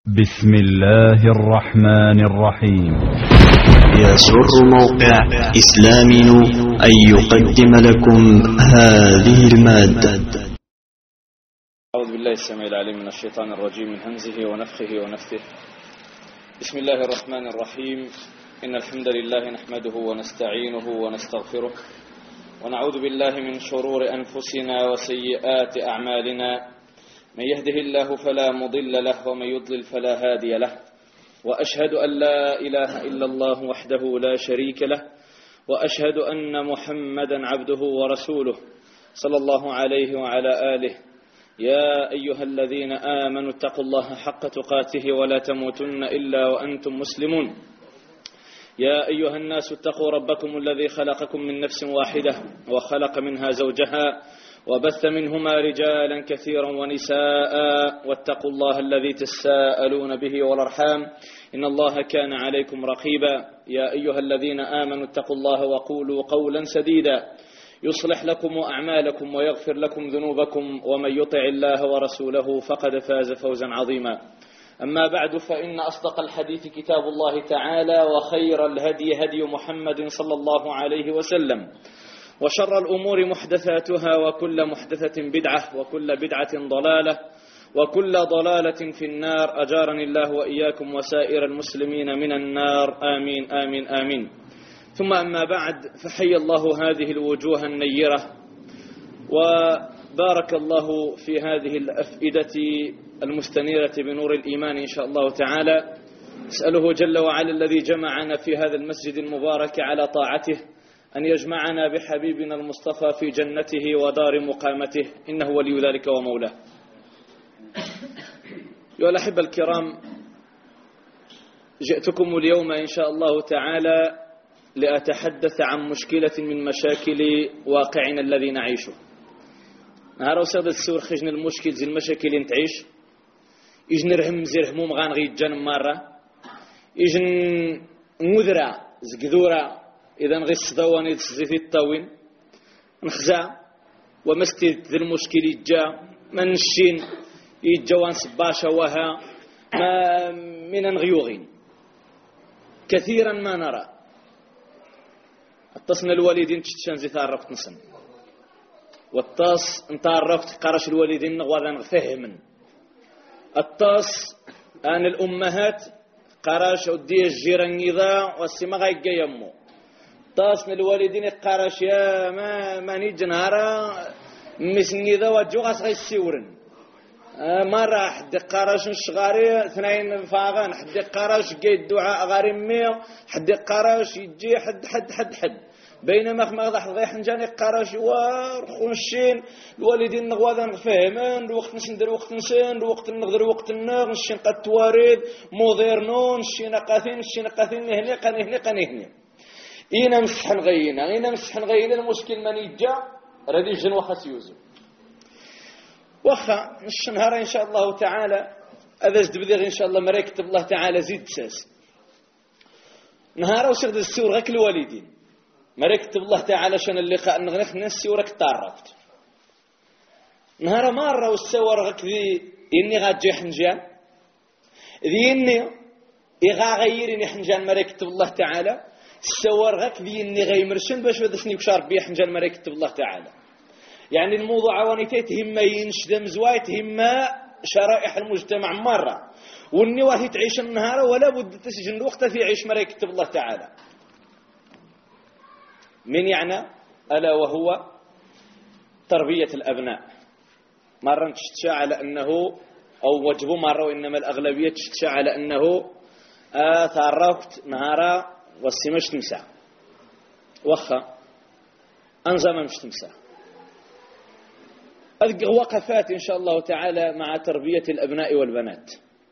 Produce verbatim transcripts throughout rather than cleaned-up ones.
بسم الله الرحمن الرحيم. يسر موقع إسلامي أن يقدم لكم هذه المادة. أعوذ بالله السميع العليم من الشيطان الرجيم من همزه ونفخه ونفثه. بسم الله الرحمن الرحيم. إن الحمد لله نحمده ونستعينه ونستغفره ونعوذ بالله من شرور أنفسنا وسيئات أعمالنا. من يهده الله فلا مضل له ومن يضلل فلا هادي له، وأشهد أن لا إله إلا الله وحده لا شريك له، وأشهد أن محمدا عبده ورسوله صلى الله عليه وعلى آله. يا أيها الذين آمنوا اتقوا الله حق تقاته ولا تموتن إلا وأنتم مسلمون. يا أيها الناس اتقوا ربكم الذي خلقكم من نفس واحدة وخلق منها زوجها وبث منهما رجالا كثيرا ونساء، واتقوا الله الذي تساءلون به والأرحام إن الله كان عليكم رقيبا. يا أيها الذين آمنوا اتقوا الله وقولوا قولا سديدا يصلح لكم أعمالكم ويغفر لكم ذنوبكم، ومن يطع الله ورسوله فقد فاز فوزا عظيما. أما بعد، فإن أصدق الحديث كتاب الله تعالى، وخير الهدي هدي محمد صلى الله عليه وسلم، وشر الأمور محدثاتها، وكل محدثة بدعة، وكل بدعة ضلالة، وكل ضلالة في النار. أجارني الله وإياكم وسائر المسلمين من النار، آمين آمين آمين. ثم أما بعد، فحي الله هذه الوجوه النيرة، وبارك الله في هذه الأفئدة المستنيرة بنور الإيمان إن شاء الله تعالى. أسأله جل وعلا الذي جمعنا في هذا المسجد المبارك على طاعته أن يجمعنا بحبيبنا المصطفى في جنته ودار مقامته، إنه ولي ذلك ومولاه. أيها الأحبة الكرام، جئتكم اليوم إن شاء الله تعالى لأتحدث عن مشكلة من مشاكل واقعنا الذي نعيشه. نهار وسادة السور خجن المشكل زي المشاكل اللي نتعيش، إجن رهم زي هموم غانغي جان مرة، إجن مذرة زقذورة إذا نغي الصدواني تسزيثي الطاوين نخزع ومستيد ذي المشكل يجا من الشين يجوان سباشا وها ما من نغيوغين كثيرا ما نرى. اتصنا الوالدين تشتشان زي تعرفت نصن، والطاس انت عرفت قرش الوالدين نغواذا نغفهمن. الطاس آن الأمهات قراش ودي الجيران إذا والسما غايقا يمو. طاس من الوالدين قراش يا ما ما نيجي نهارا مسني ذا وجوغاس غي السيورن. مرة حد قراش نشغاري اثنين فاغان، حد قراش جاي الدعاء غاري مية، حد قراش يجي حد حد حد حد بينما خما غضح ضيح نجاني قراش وخنشين الوالدين نغواذا نفهمان الوقت نسندر وقت نسان الوقت نغدر وقت النغ نشين قد توارد موديرنون نشين قاثين نشين قاثين نهني قنهني قنهني إينا مسح نغينا إينا مسح نغينا. المشكل من يجا ردي جن وخس يوزو وخا نش نهار إن شاء الله تعالى. هذا زد بديغ إن شاء الله مريكة الله تعالى زيد ساس نهار وشغد السور غاك الوالدين مريكة الله تعالى شان اللقاء نغنخ نسي ورك تعرفت نهار مرة والسور غاك ذي إني غاجي حنجان ذي إني إغا غيرني حنجان مريكة الله تعالى السور غاك ذي إني غيمرشن باش بدسني بشارك بيه حنجان مريكة الله تعالى. يعني الموضوع عوانيتي تهمة ينشدم زواي تهمة شرائح المجتمع مرة، وإني واهي تعيش النهار ولا بد تسجن الوقت في عيش مريكة الله تعالى. من يعني ألا وهو تربية الأبناء. مرة تشتشى على أنه أو وجبه مرة، وإنما الأغلبية تشتشى على أنه آه تعرفت نهارا والسمش تمسع وخا أنظم مش تمسع. أذكر وقفات إن شاء الله تعالى مع تربية الأبناء والبنات.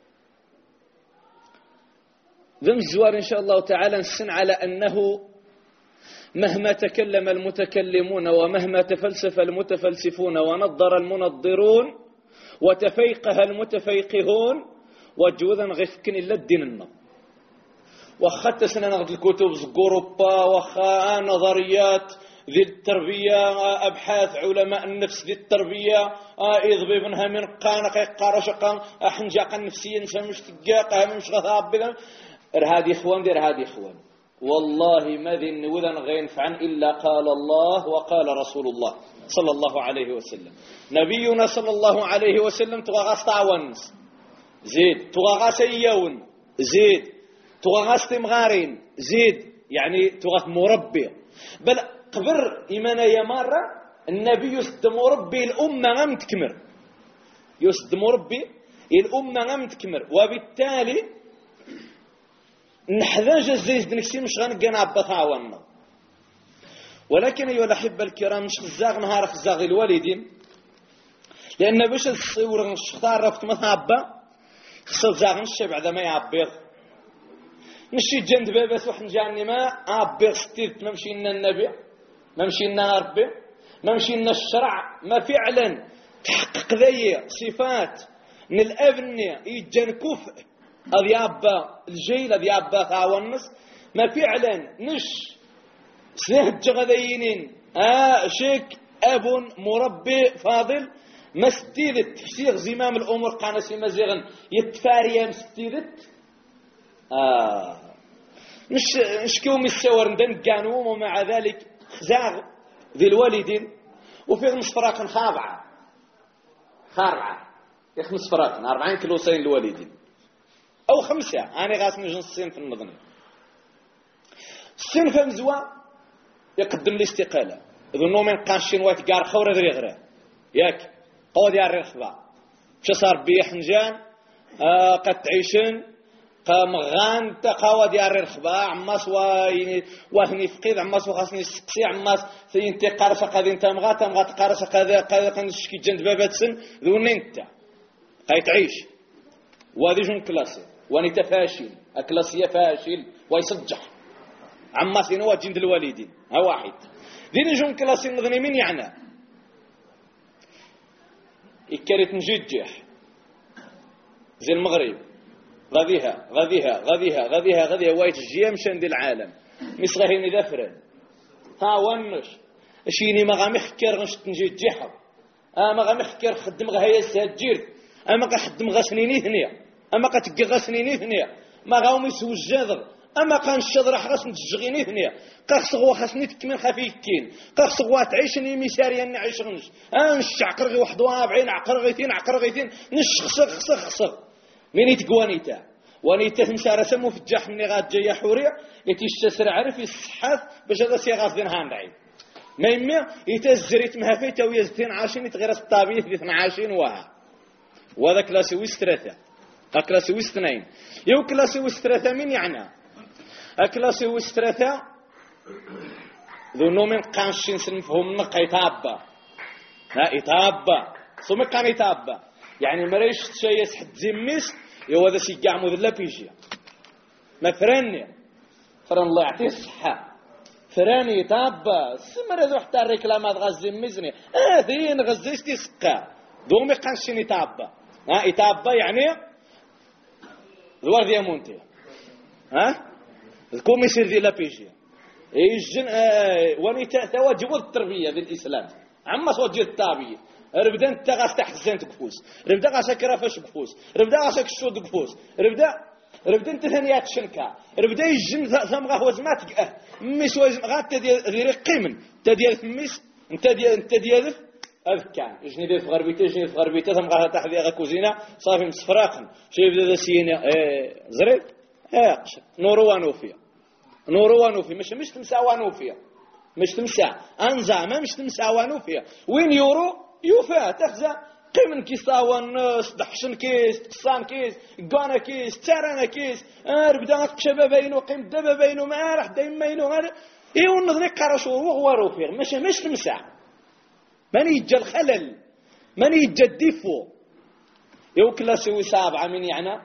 ذم الزوار إن شاء الله تعالى نسن على أنه مهما تكلم المتكلمون ومهما تفلسف المتفلسفون ونظر المنظرون وتفيقه المتفيقهون وجوذا غفكن إلا الدين النظر وخدت سنة نغد الكتب زقوروبا وخا نظريات ذي التربية أبحاث علماء النفس ذي التربية يضبي منها من قانق يقارش قان أحنجاق النفسية نسمش تقاق مش غثاب بذن هذه إخوان دير هذه إخوان والله ما ذي النوذن غينفعن إلا قال الله وقال رسول الله صلى الله عليه وسلم. نبينا صلى الله عليه وسلم تغاغس تعونس زيد تغاغس يون زيد تغاغس تمغارين زيد يعني تغاغس مربي بل قبر إيمانا يا مرة النبي يسد مربي الأمة غم تكمر يسد مربي الأمة غم تكمر وبالتالي نحتاج الزيز نكسي مش غنقنا بطاونا. ولكن أيها الأحبة الكرام مش خزاغ نهار خزاغ الوالدين لأن باش الصور الشختار رفت مثابة خصو زاغ نشي بعد ما يعبيض نشي جند بابس وحنجاني ما عبيض ستيرت ما مشينا النبي ما مشينا ربي ما مشينا الشرع ما فعلا تحقق ذي صفات من الأبنية يجن كفء أذيابا الجيل أذيابا ثاونس ما فعلا نش سنهج غذينين آه شيك أب مربي فاضل ما ستيدت تفسير زمام الأمور قانسي مزيغن يتفاريا مستيدت آه مش نشكيو من السور ندن قانوم ومع ذلك خزاغ ذي الوالدين وفي خمس فراق خابعة خارعة في خمس فراق أربعين كيلو سين الوالدين أو خمسة أنا غاسني جنس السين في النظني السين في مزوى يقدم الاستقالة ذو من قاشين واتقار خورة ذري غيره ياك قود يا الرخبة شو صار بيحنجان آه قد تعيشن قمغان تقاود يا الرخبة عماس ويني وهني فقيد عماس وخاصني سقسي عماس سينتي قارصة قاد انت مغا تمغا تقارصة قاد قاد قنشكي جند بابات سن ذو انت قاي تعيش وهذه جون كلاسي واني تفاشل الكلاسية فاشل ويصجح عماس ينوى جند الوالدين ها واحد ذين جون كلاسي مغني من يعني إكرت نججح زي المغرب غذيها غذيها غذيها غذيها غذيها وايت جيمشن دي العالم مصغهين ذفرن ها ونش اشيني ما غامخكر غنش نججحها اه ما غامخكر خدم غهيا سجير اما قخدم غسنيني هنيا اما قتق غسنيني هنيا ما غاوم يسوي الجذر اما كان الشذر خاص نتجغيني هنيا قخصغوا خاصني تكمل خفيكين قخصغوا تعيشني ميساريا نعيش غنش اه نشعقر غي واحد واربعين عقر غيتين عقر غيتين نشخصغ خصغ خصغ مين يتقوانيتا وانيتا تمسى رسمو في الجح مني غاد جايه حوريه يتيشتسر عرف يصحف باش هذا سي غاصدين هاندعي ما يما يتزريت مهفيتا ويزتين عاشين يتغير الطابيه في اثنا عشر وها وهذا كلاسي ويس ثلاثه كلاسي ويس اثنين يو كلاسي ويس ثلاثه من يعني كلاسي ويس ثلاثه ذو نومن قانشين سنفهم نقا يتابا ها يتابا سمك كان يتابا يعني مريش شيء يسحد زميس يو هذا سيقع مذلا بيجي ما فراني فران الله يعطيه الصحة فراني يتابا سمر هذو حتى الركلامات غزي مزني اه ذين غزيستي سقا دومي قانشين يتابا ها يتابا يعني ذوار ذي مونتي ها الكوم يصير ذي لا بيجي يجن اه واني تواجب التربية بالإسلام عما صوت التابية ربدا انت غاس تحزن تقفوس ربدا غاس كرافش قفوس ربدا غاس كشود قفوس ربدا ربدا انت ثانيات شنكا ربدا يجن ثم غا وزمات اه ميس وزم غات ديال قيمن انت ديال ميس انت ديال انت ديال اذكان جني ديال غربيته جني في غربيته ثم غا تحذي غا كوزينه صافي مصفراقن شي بدا سينا اه زريب اه نورو وانوفيا نورو وانوفيا مش مش تمساوانو فيها مش تمسا انزا ما مش تمساوانو فيها وين يورو يوفا تخزى قيمن كيس تاوانس دحشن كيس تقصان كيس قانا كيس تارانا كيس ربدا قشبه بينو قيم دبا بينو ما راح دايما بينو ايوا نظني قراشو وغوارو فيه مش مش تمسع من يجا الخلل من يجا الديفو يو كلاسي سابعه من يعني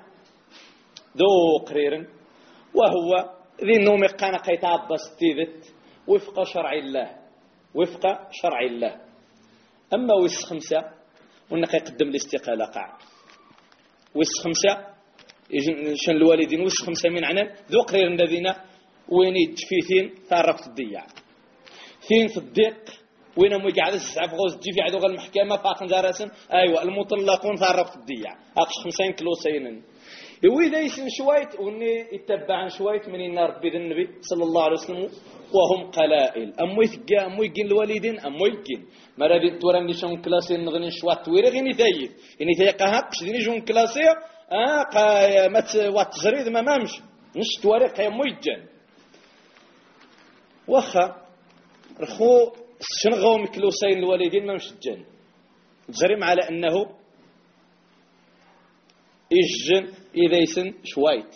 ذو قريرن وهو ذي النوم قانا قيتاب ستيدت وفق شرع الله وفق شرع الله. أما ويس خمسة ونقي يقدم الاستقالة قاع ويس خمسة شن الوالدين ويس خمسة من عنان ذو قرير الذين وين يجفيثين تعرفت الضياع تين في الضيق وين مو قاعد السعف غوز تجي في عدو المحكمة فاقن جارسن أيوة المطلقون تعرف الدية أقص خمسين كيلو سينن وإذا يسن شويت وني يتبعن شويت من النار بيد النبي صلى الله عليه وسلم وهم قلائل أمو يثقى أمو يجين الوالدين أمو يجين ما رادي تورم لي شون كلاسي نغني شوات تويري غيني ثايف إني ثايقة هاكش ديني جون كلاسي آه قا مت وات زريد ما مامش نش تواريق أمو يجين وخا رخو شنغو مكلوسين الوالدين ما مش الجن تجرم على أنه الجن إذا يسن شويت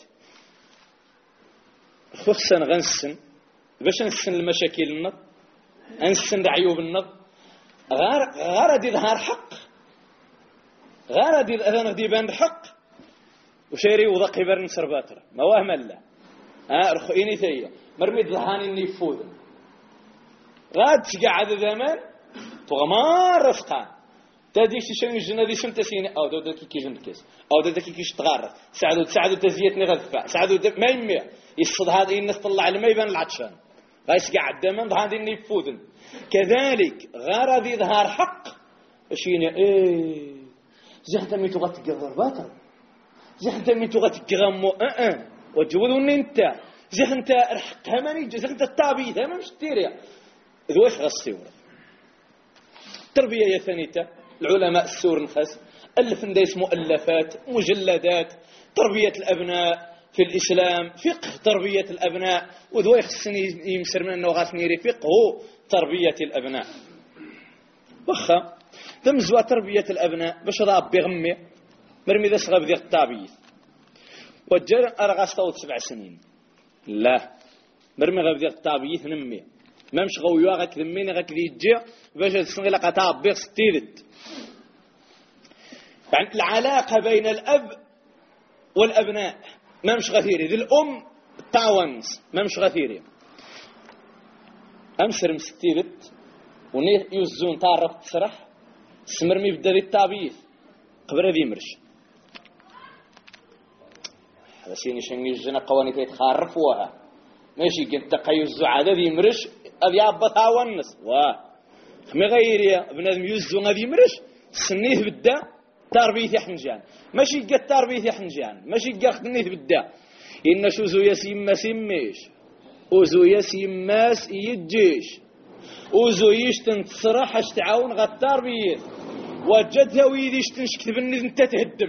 خصنا غنسن باش نسن المشاكل النظ نسن عيوب النظ غار غار دي ظهر حق غار دي اذان دي بان حق وشيري وضقي برن سرباتر ما وهم لا ها رخيني ثيه مرمي ظهاني اني يفوز غاد تقعد زمان تغمار رفقان تاديك شي الجنة دي سمت سيني او دو داكي كي جند كيس او دو داكي كيش تغرف ساعدو تساعدو تزيتني غدفع ساعدو ما يمي يصد هذا الناس طلع لما يبان العطشان غيسقع الدم هذا اللي يفوذن كذلك غرض يظهر حق شيني ايه زحت مي تغت الضربات زحت مي تغت غمو اه اه وجودوني انت زح انت الحق هماني زح انت الطابي ما مش تيريا ذويش غسيور تربيه يا ثانيته العلماء السور نخس ألف نديس مؤلفات مجلدات تربية الأبناء في الإسلام فقه تربية الأبناء وذو يخصني يمسر من أنه غاثنيري فقه تربية الأبناء وخا تمزوا تربية الأبناء باش ضاب بغمي مرمي ذا صغب ذي الطابيث والجر أرغستوت سبع سنين لا مرمي غب ذي الطابيث نمي ما مش غويوا غاك ذميني غاك ذي الجي باش تسنغي لقا طابيغ ستيدت يعني العلاقة بين الأب والأبناء ما مش غثيري ذي الأم تعاونس ما مش غثيري أمسر مستيبت وني يوزون تعرف تسرح سمرمي بدا ذي التابيث قبل ذي مرش هذا سيني شنجي الجنة قواني تيتخارفوها ماشي قلت تقيزو عادة ذي مرش أذي أبا تعاونس واه خمي غيري ابن يوزون ذي مرش سنيه بدا تربية حنجان ماشي قد تربية حنجان ماشي قد خدنيه بدا إن شو زو يسيم سيميش وزو يسيم ماس يجيش وزو يشتن تصرح اشتعاون غد تربية وجدها ويديش تنشكتب النذ انت تهدم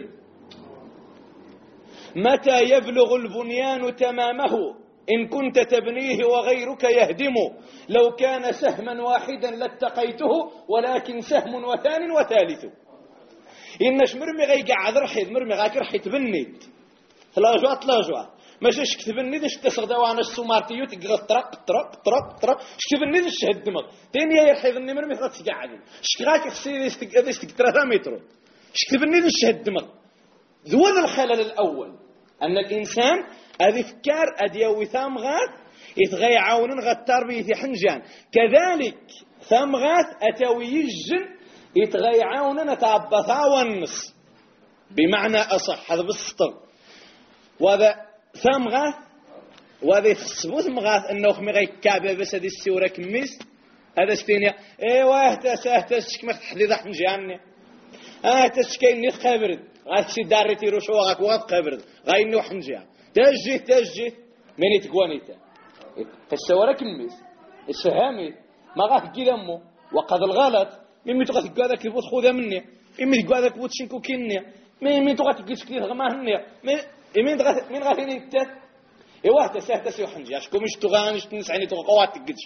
متى يبلغ البنيان تمامه إن كنت تبنيه وغيرك يهدمه لو كان سهما واحدا لاتقيته ولكن سهم وثان وثالث إنش مرمي غي قاعد رحيد مرمي غاك رحي تبنيد ثلاجوات ثلاجوات ماشي اش تبنيد اش تصغدا وانا السومارتيو تقغ طرق طرق طرق طرق اش تبنيد اش هدمك تاني يرحيد اني مرمي خاص تقعد اش غاك خصي استقاد استق ثلاثة متر اش تبنيد اش هدمك ذو الخلل الاول ان الانسان هذه فكار اديوي ثام غاث يتغي عاونن غا التربيه حنجان كذلك ثام غاث اتوي يجن يتغي عاونن تعبثا ونص بمعنى اصح هذا بالسطر وهذا ثام غاث وهذا يفصبوث مغاث انه خمي غي كعبه بس هذه السوره كميس هذا ستينيا ايوا اهتس اهتس كما تحديد حنجاني اهتس كاين خبرد غاتشي داريتي روشو غاك وغاد قبرد غاينو حنجان تجي تجي مني تقوانيتا فالسوارة كلميس السهامي ما غاك دمو وقد الغلط ممي تغاك تقوادك يبوت خوذا مني ممي تقوادك يبوت شنكو كيني ممي تغاك تقوادك غما هني مين غاك مين غاك نتات ايوه تساه تسيو حنجي اشكو مش تغانش تنسعني تغاوات تقدش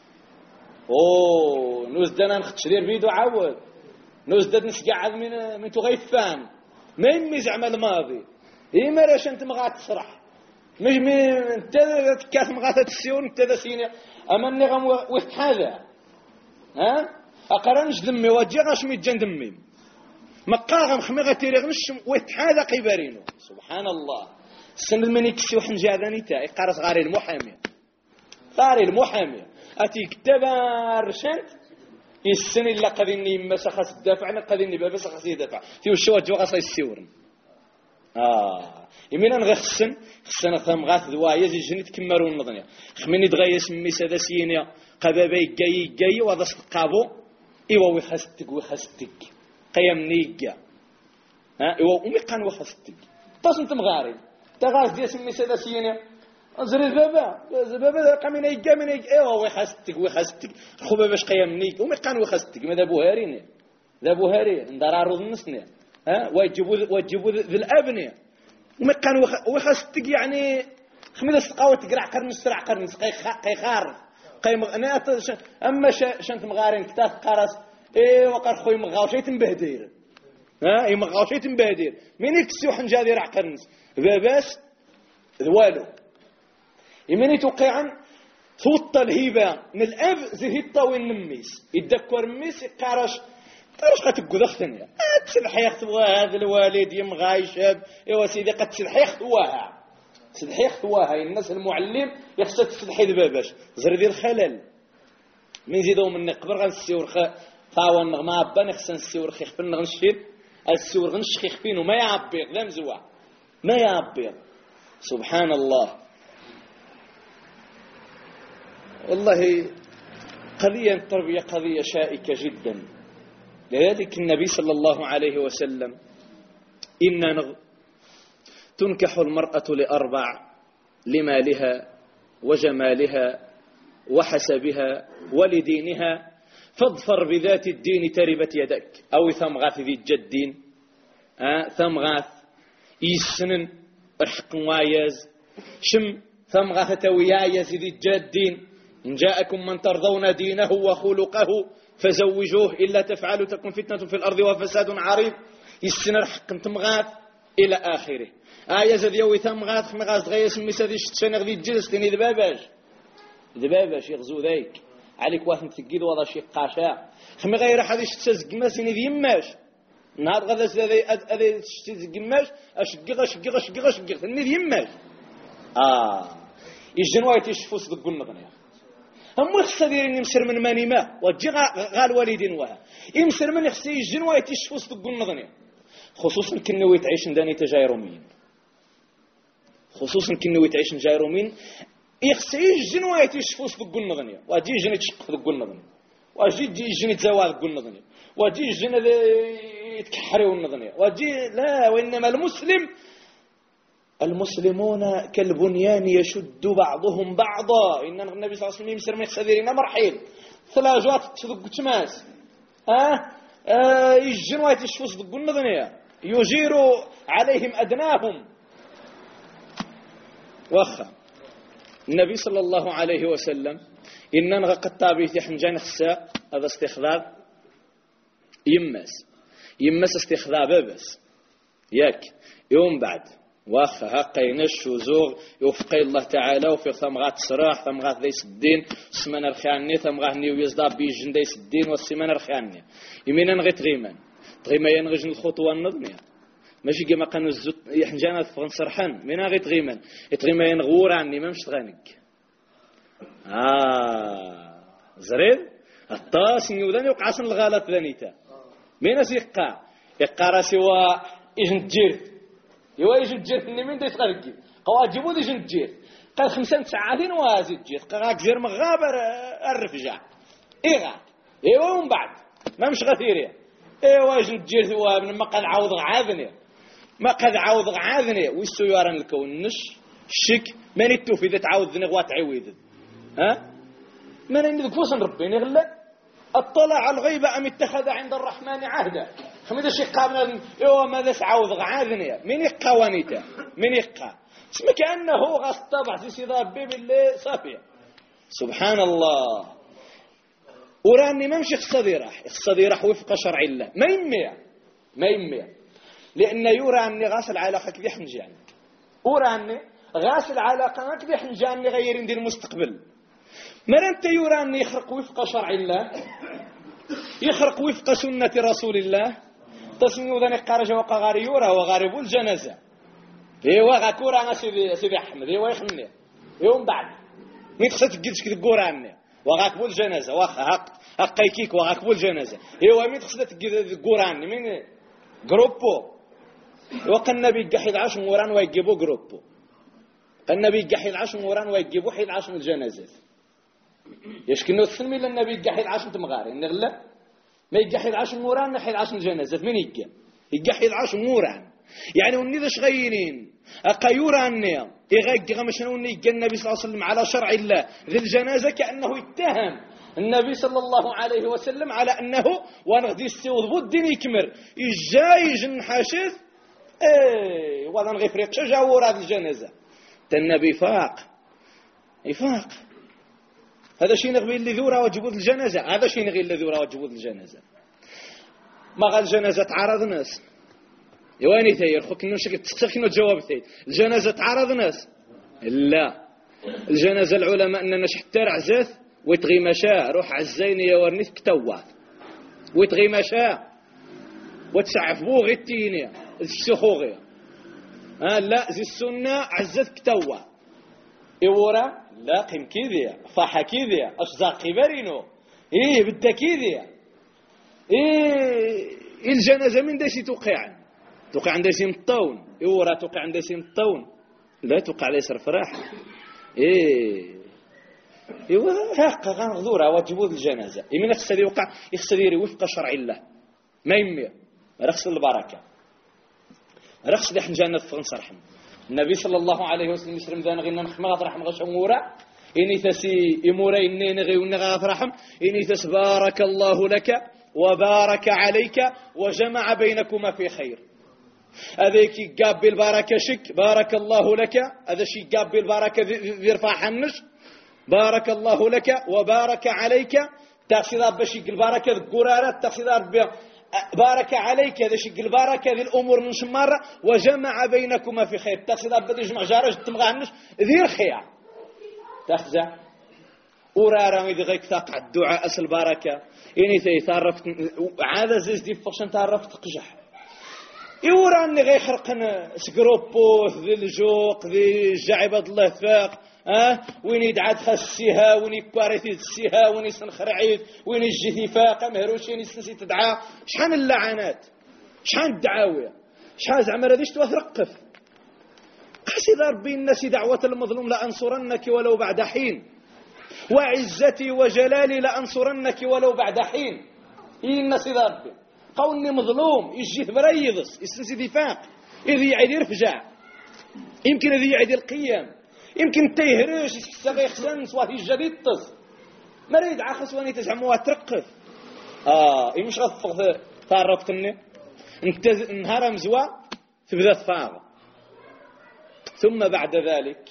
اوه نوز دانا نختش دير بيدو عاود نوز داد نسقعد من من تغيفان ما يمي زعما الماضي اي ما راش انت مغات تصرح مش من انت كاس مغات تسيون انت ذا سيني اما اني غم وقت هذا ها اقرنش دمي واجي غاش ميتجن دمي مقاغم خميغه تيرغنش وقت هذا قيبارينو سبحان الله السند من يكسيو حنجاداني تا يقرص غاري المحامي غاري المحامي اتي كتاب رشنت السن اللي قدني مسخس الدافع انا قدني بس خاص يدافع في وشو جو غاص يسيورن اه يمين نغسن خصنا ثم غاث دوايا زي جنيت كمارون نظنيا خميني دغيا سمي سدا سينيا قبابي جاي جاي وهذا قابو إيوا ويخستك ويخستك قيم نيجا ها إيوا أمي كان ويخستك طاس أنت مغاري تغاز دي سمي سيدا سينا زري بابا بابا قامين يجا من يجا إيوا ويخستك ويخستك خوبا باش قيم نيك أمي كان ويخستك ماذا بوهاريني ذا بوهاري ندار عروض النسني ها واجبوا واجبوا ذي الأبنية وما كان ويخستك يعني خميدة سقاوة تقرع قرن السرع قرن سقي قي خار قي مغنات أما شنت مغارين كتاف قارس إيه وقر خوي مغاوشي تنبهدير ها إيه مغاوشي تنبهدير مين يكسيو حنجادي رع قرنس باباس ذوالو يمين يتوقع عن ثوط الهيبة من الأب زهيطة والنميس يتذكر ميس يقارش قارش قتقو ذختني تسلحي يختوها هذا الوالد يمغاي شاب يا سيدي قد تسلحي يختوها تسلحي يختوها الناس المعلم يخصها تسلحي ذباباش زر ذي الخلل من زيدو من نقبر غنسيور خ فاون نغما با نخصن السيور خيخ فين غنشيد السيور غنشخيخ فين وما يعبير لا مزوع ما يعبير سبحان الله والله قضية التربية قضية شائكة جدا لذلك النبي صلى الله عليه وسلم إن نغ... تنكح المرأة لأربع لمالها وجمالها وحسبها ولدينها فاظفر بذات الدين تربت يدك أو ثمغاث ذي الجدين آه ثمغاث يسنن رحق وايز شم ثمغاث تويايز ذي الجدين إن جاءكم من ترضون دينه وخلقه فزوجوه إلا تفعلوا تكون فتنة في الأرض وفساد عريض يسنر حق تمغاث إلى آخره آية زد يوي تمغاث خمغاث غيس مسادي شتشان غدي الجلس تاني ذباباش ذباباش يغزو ذيك عليك واحد تقيد وضع شي قاشا خمي غير حد يشتز قماسيني ذي يماش نهار غدا زي أذي تشتز قماش أشقق أشقق أشقق أشقق تاني ذي يماش آه يجنوا يتشفوس ذو النغنية هم الصديرين يمسر من ماني ما وجي غال والدين وها يمسر من يخسي الجنوة يتشفوس تقول نظني خصوصا كنو يتعيش داني تجايرومين خصوصا كنو يتعيش جايرومين يخسي الجنوة يتشفوس تقول نظني واجي جن يتشق تقول نظني واجي جن يتزوال تقول نظني واجي جن يتكحروا النظني واجي لا وإنما المسلم المسلمون كالبنيان يشد بعضهم بعضا إن النبي صلى الله عليه وسلم يمسر من خذيرنا مرحيل ثلاجات تدق تماس ها آه يجنوا يتشفوس دق النظنية يجير عليهم أدناهم وخا النبي صلى الله عليه وسلم إن نغا قطابي حنجان خساء هذا استخذاب يمس يمس استخذاب بس ياك يوم بعد واخا هقين الشوزوغ يوفقي الله تعالى وفي ثمغات سراح ثمغات ذيس الدين سمنا رخياني ثمغات نيو يزداد بيجن ديس الدين والسمنا رخياني يمينا نغي تغيمان تغيما ينغجن الخطوة النظمية ماشي كما كانوا الزوت يحنجانا فغن سرحان مينا غي تغيمان يتغيما ينغور عني ما مش تغانك آه زريب الطاس نيودان يوقع عصن الغالط ذانيتا مينا سيقع يقع راسي وا إجن تجير يوا يجي تجير من ديس غرقي قوا جيبوا دي جن تجير قال خمسين ساعتين وازي تجير قاك زير مغابر الرفجع إيغا إيوا ومن بعد ما مش غثيريا إيوا يجي تجير هو من ما قد عوض عاذني ما قد عوض عاذني والسيارة الكون نش شك من التوفي ذا تعوض ذنغوات عويد ها من إن ذكوس ربي نغلى اطلع على الغيبة أم اتخذ عند الرحمن عهدا خميد الشيء قابلنا يوم ماذا سعوض غاذنيا من يقى ونيتا من يقى اسمه كأنه غاص طبع في سيضاب بيب اللي صافية سبحان الله وراني ما مشي اقصدي راح اقصدي راح وفق شرع الله ما يميع ما يميع لأن يرى أني غاسل علاقة كذي حنجاني وراني غاسل علاقة كذي حنجاني غير دي المستقبل ما أنت يرى أن يخرق وفق شرع الله يخرق وفق سنة رسول الله تصنيو ذني قارج وقغاري يرى وغاربو الجنازة إيوا غاكورا أنا سيدي سيدي أحمد إيوا يخمني يوم بعد ميتخسى تجدش كذا كورا عني وغاكبو الجنازة واخا هق هقيكيك وغاكبو الجنازة إيوا ميتخسى تجد كورا عني من جروبو وقال النبي جحيد عشر موران ويجيبو جروبو النبي جحيد عشر موران ويجيبو حيد عشر الجنازة يشكنو الثنمي للنبي يقحي العاش متمغاري نغلا ما يقحي العاش موران نحي العاش الجنازة من يقى يقحي العاش موران يعني وني ذا شغينين أقيوراني يغيق غمشنوني يقى النبي صلى الله عليه وسلم على شرع الله ذي الجنازة كأنه يتهم النبي صلى الله عليه وسلم على أنه ونغدي السيوض بودين يكمر إجاي جن حاشث ايه ولا نغي فريق شجاور هذه الجنازة النبي فاق يفاق هذا شيء نغبي اللي ذورة وجبود الجنازة هذا شيء نغي اللي ذورة وجبود الجنازة ما قال الجنازة تعرض ناس يواني ثير خوك إنه شكل تستخنوا جواب ثير الجنازة تعرض ناس لا الجنازة العلماء أننا شحتار عزاث ويتغي مشاء روح عزيني يا ورنيث كتوات ويتغي مشاء وتسعف بو غيتيني السخوغي آه لا زي السنة عزت كتوة إورا لا قيم كذية فاحة كذية أشزاق كبارينو إيه بدأ كذية إيه الجنازة من دايسي توقع توقع عن دايسي مطون إورا توقع عن دايسي مطون لا توقع على يسر فرح إيه إيوا هاقا غنغذورها وجبود الجنازة يمين يخسر يوقع يخسر يري وفق شرع الله ما يمي رخص البركة رخص دحن جنة فغنص رحم النبي صلى الله عليه وسلم يسلم ذا نغي نخمغ رحم غش أمورا إني تسي إمورا إني نغي ونغا رحم إني تس بارك الله لك وبارك عليك وجمع بينكما في خير هذيك قاب بالبركة شك بارك الله لك هذا شيء قاب بالبركة يرفع حنش بارك الله لك وبارك عليك تقصد بشيك البركة القرارات تقصد بارك عليك هذا شيء البركة ذي الأمور من شمارة وجمع بينكما في خير تقصد بدي جمع جارج تمغى عنش ذي الخير تخزع ورارا إذا غيك تقع الدعاء أسل بركة إني تيثارفت عادة زيز دي فقشن تعرفت قجح يوراني غي خرقنا سكروبوث ذي الجوق ذي الجعبة الله ثاق أه وين يدعى تخسيها وين يكوارثي تسيها وين يسنخرعيد وين يجي فاقة مهروشين يسنسي تدعى شحال اللعنات شحال الدعاوية شحال زعما راديش توثرقف قاسي ربي الناس دعوة المظلوم لأنصرنك ولو بعد حين وعزتي وجلالي لأنصرنك ولو بعد حين إيه الناس ربي قولني مظلوم يجي بريضس يسنسي دفاق إذا يعيد يرفجع يمكن إذا يعيد القيام يمكن تيهرش يستغي خسن سواه الجديد تص مريد عخس واني تزعموها ترقف اه مش غفق تعرفتني انت نهار مزوا تبدا تفاض ثم بعد ذلك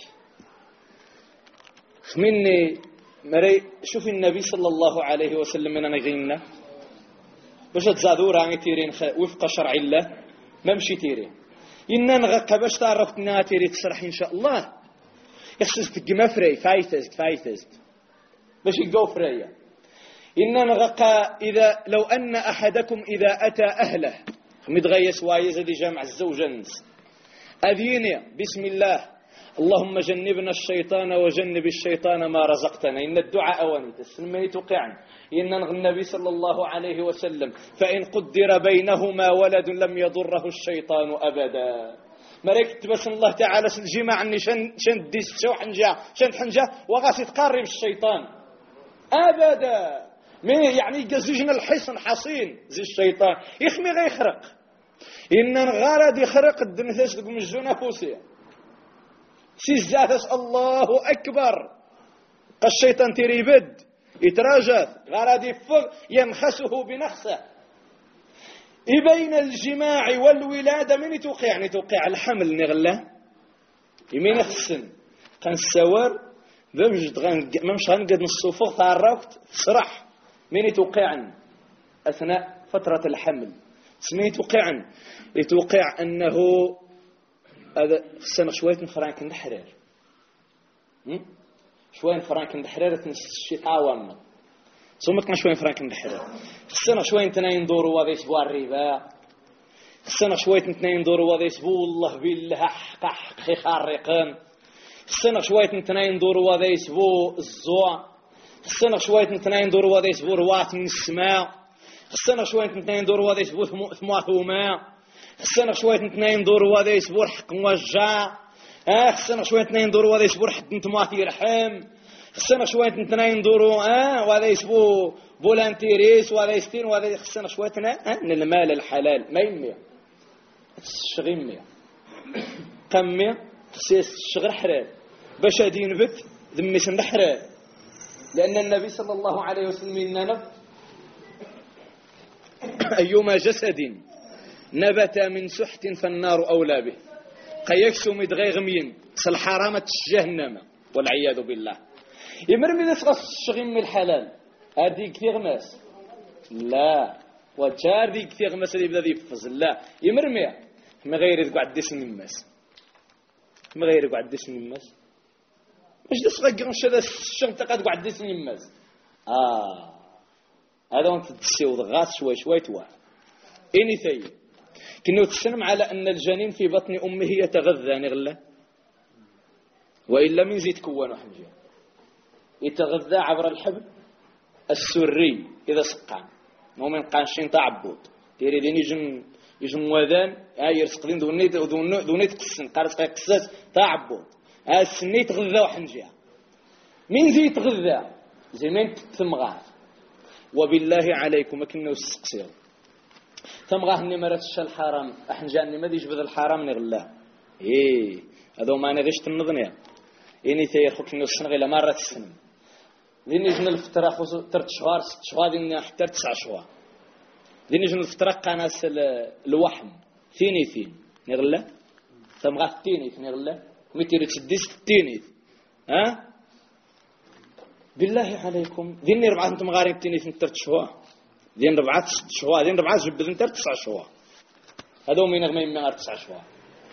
مني مري شوف النبي صلى الله عليه وسلم من نغينا باش تزادور راني تيرين وفق شرع الله ما مشي تيرين إن نغقى باش تعرفتنا تيري تسرح إن شاء الله يخصص تقما فري فايتزت فايتزت باش يقو فريا إن نغقى إذا لو أن أحدكم إذا أتى أهله متغيس وايز دي جامع الزوجنس أذيني بسم الله اللهم جنبنا الشيطان وجنب الشيطان ما رزقتنا إن الدعاء أواني تسلمني توقعا إن النبي صلى الله عليه وسلم فإن قدر بينهما ولد لم يضره الشيطان أبدا مريك بس الله تعالى الجماع عني شن شن ديس شو حنجا شن حنجا وغاسي تقرب الشيطان أبدا مين يعني جزجنا الحصن حصين زي الشيطان يخمي غيخرق إن غارد يخرق الدنيا تقوم الجنة فوسية سيزاتس الله أكبر الشيطان تريبد يتراجث غارد يفغ ينخسه بنخسه بين الجماع والولادة من توقع يعني توقع الحمل نغلة يمين يخسن كان السوار بمجد ممش هنقد الصفوف تعرفت صرح من توقع أثناء فترة الحمل سمي توقع يتوقع أنه هذا السنة شوية من فرانك الحرير شوية من فرانك الحرير الشتاء والله ثم كان شوية فرانك الحرير السنة شوية تنين دوروا وذا يسبوا الربا السنة شوية تنين دوروا وذا يسبوا الله بالله حق حق خارقان السنة شوية تنين دوروا وذا يسبوا الزوا السنة شوية تنين دوروا وذا يسبوا روات من السماء السنة شوية تنين دوروا وذا يسبوا ثماثوما السنة شوية تنين دوروا وذا يسبوا حق موجع السنة شوية تنين دوروا وذا يسبوا حق نتماثي رحم خصنا شويه نتنا ندوروا اه وهذا يسبو فولانتيريس وهذا يستين وهذا خصنا شويه اه من المال الحلال ما يمي الشغيميه قمي خصيص الشغل حلال باش غادي ينبت ذمي سند حلال لان النبي صلى الله عليه وسلم اننا ايما جسد نبت من سحت فالنار اولى به قيكسو مدغي غمين الحرامه جهنم والعياذ بالله يمرمي ذا تغص الشغيم الحلال هذه كثير ناس لا وجار دي كثير ناس اللي بدا يفز لا يمرمي ما غير يقعد دسن الناس ما غير يقعد دسن الناس واش دا صغير واش هذا الشغل تاع قاعد دسن الناس اه هذا وانت تسيو ضغط شوي شوي توا اني ثي كنو تسلم على ان الجنين في بطن امه يتغذى نغله والا من زيت كون حنجه يتغذى عبر الحبل السري اذا سقع مو من قانشين تاع عبود ديري دين يجن يجن وذان هاي يرسقين دوني دوني دوني تقسن قارص قصاص تاع عبود ها السني يتغذى وحنجه من زي يتغذى زي ما تمغاه وبالله عليكم ما كنا نسقسيو تمغاه اني مرات الحرام احنجاني ما ديش بذ الحرام نغلاه ايه هذا ما انا غشت النظنيه اني تيخك نوصن غير مره السنه لين يجن الفتره خصو ثلاث شهور ست شهور دين حتى تسع شهور لين يجن الفتره قناس الوحم ثيني ثين نغلا تمغاه ثيني نغلا ميتير تسديس ثيني ها بالله عليكم دين ربعه انتم غارين ثيني ثلاث شهور دين ربعه ست شهور دين ربعه جبد انت تسع شهور هذو من غمي من تسع شهور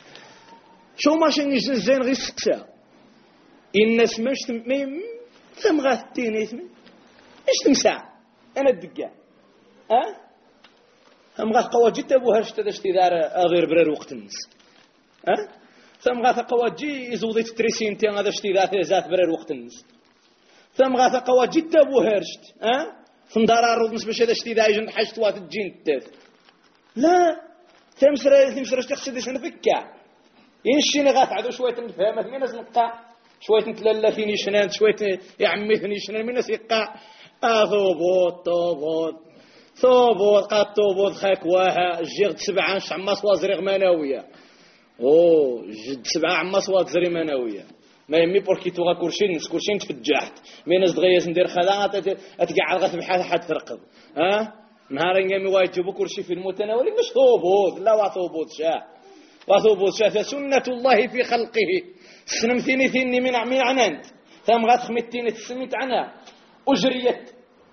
شو ماشي يجن زين غير سقسا الناس ماش تم ثم غاتيني ثم ايش تمسع انا الدقه ها ثم غات قواجي تابوها اشتدشتي دار غير برر وقت الناس ها ثم غات قواجي يزودي تريسين تي هذا اشتي ذات ذات برر وقت الناس ثم غات قواجي تابوها رشت ها ثم دار الرز باش هذا اشتي ذا يجن حشت وات الجين تاف لا ثم سرا ثم سرا تقصدي سنه فكا ينشيني غات عدو شويه نفهمها من ناس نقطع شويه نتلالا فيني شنان شويه يا عمي فيني شنان من ناس يقع اثوبوت توبوت ثوبوت قات توبوت خاك واها جيغ سبعه عماس وازريغ مناويه او جد سبعه عماس وازري مناويه ما يمي بوركي توغا كورشين كورشين تفجحت مي ناس دغيا ندير خدعات اتقعد غا بحال حد ترقب ها نهار يمي وايتوبو كورشي في المتناول مش ثوبوت لا وثوبوت شاه وثوبوت شاه سنه الله في خلقه سنمثيني ثيني من من عنانت ثم غات خمتيني تسميت عنها أجريت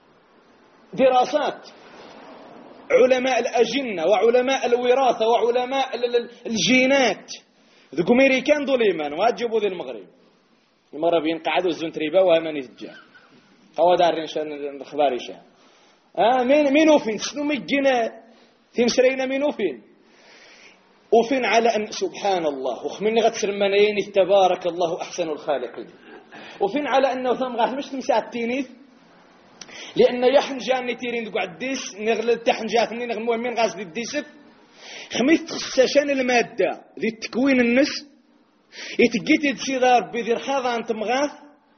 دراسات علماء الأجنة وعلماء الوراثة وعلماء الجينات ذو أمريكان دول إيمان واجبوا ذي المغرب المغربيين قعدوا الزنتريبا وهماني تجاه قوى دارين شان الأخبار شان آه مين مينو فين سنو مجينا تمسرين مينو فين وفين على أن سبحان الله وخمني غتسر منين تبارك الله أحسن الخالقين وفين على أنه ثم غاث مش تمسع التينيث لأن يحن جاني تيرين تقعد ديس نغل تحن جاتني نغمو من غاز دي ديسك خميس تخصشان المادة ذي التكوين النس يتقيت يتسيدار بذي رخاضة أنت مغاث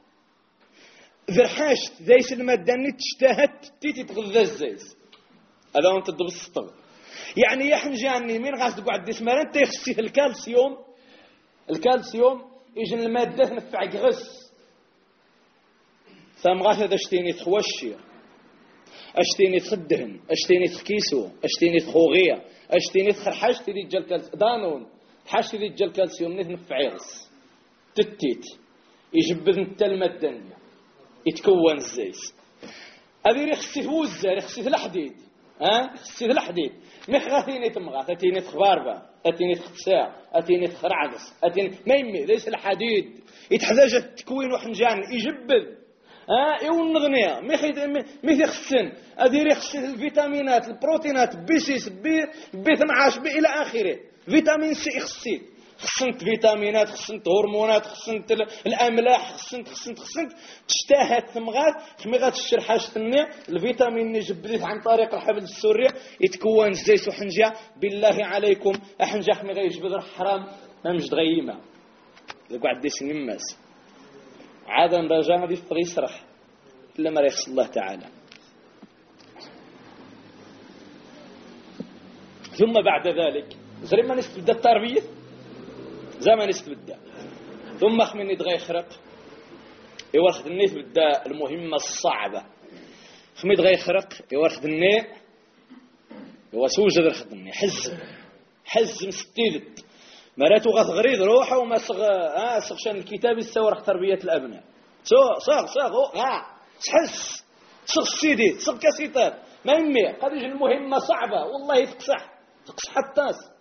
ذي رحاشت ذيس المادة اللي تشتهت تيتي تغذى الزيز هذا وانت تدبس الطبع يعني يحن جاني من غاز تقعد ديس مالا انت يخصي الكالسيوم الكالسيوم يجن المادة نفع غس ثم غاث هذا اشتيني تخوشي اشتيني تخدهن اشتيني تخكيسو اشتيني تخوغية اشتيني تخرحشتي دي جل كالسيوم دانون حاشتي دي جل كالسيوم نفع غس تتيت يجبذ انت المادة يتكون الزيس هذه يخصي فوزة يخصي الحديد ها يخصي الحديد مخاثيني تمغاث اتيني تخباربا اتيني تخساع اتيني تخرعقص اتيني ما يمي ليس الحديد يتحتاج التكوين وحنجان يجبذ ها ايون نغنيه مي مي خصن ادير يخص الفيتامينات البروتينات بي ستة بي بي اثناش بي الى اخره فيتامين سي خصيت خصنت فيتامينات خصنت هرمونات خصنت الاملاح خصنت خصنت خصنت تشتهت ثمغات ثمغات الشرحاش النية الفيتامين اللي جبديت عن طريق الحبل السري يتكون زيت وحنجه بالله عليكم احنجه خمي غيجبد حرام ما مش دغيمه قعد ديس نماس عاد رجع غادي يبغي يسرح إلا ما يخص الله تعالى. ثم بعد ذلك زي ما نستبدأ التربية زي ما نستبدأ ثم خمين يدغى يخرق يورخد النيت بدا المهمة الصعبة خمين يدغى يخرق يورخد النيت يوسوج ذا الخدمي حز حز مستيدت مراتو غتغريد روحه وما صغ اه صغشان الكتاب يستوى رح تربية الأبناء سو صاغ صاغ اه حس صغ سيدي صغ كاسيتات ما يمي قد يجي المهمة صعبة والله تقصح تقصح التاس.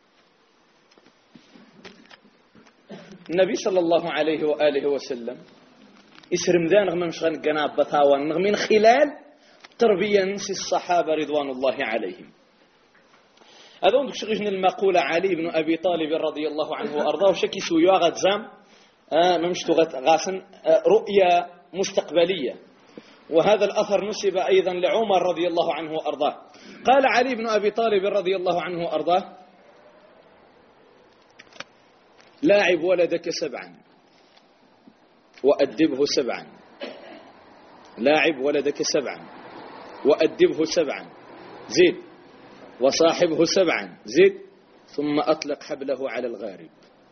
النبي صلى الله عليه وآله وسلم يسرم ذا نغم مش غنقنا بطاوان من خلال تربية نسي الصحابة رضوان الله عليهم. هذا شغل المقولة علي بن أبي طالب رضي الله عنه وأرضاه شكي سويا غتزام آه ممشتو غاسن آه رؤية مستقبلية. وهذا الأثر نسب أيضا لعمر رضي الله عنه وأرضاه. قال علي بن أبي طالب رضي الله عنه وأرضاه لاعب ولدك سبعا وأدبه سبعا لاعب ولدك سبعا وأدبه سبعا زيد وصاحبه سبعا زيد ثم أطلق حبله على الغارب.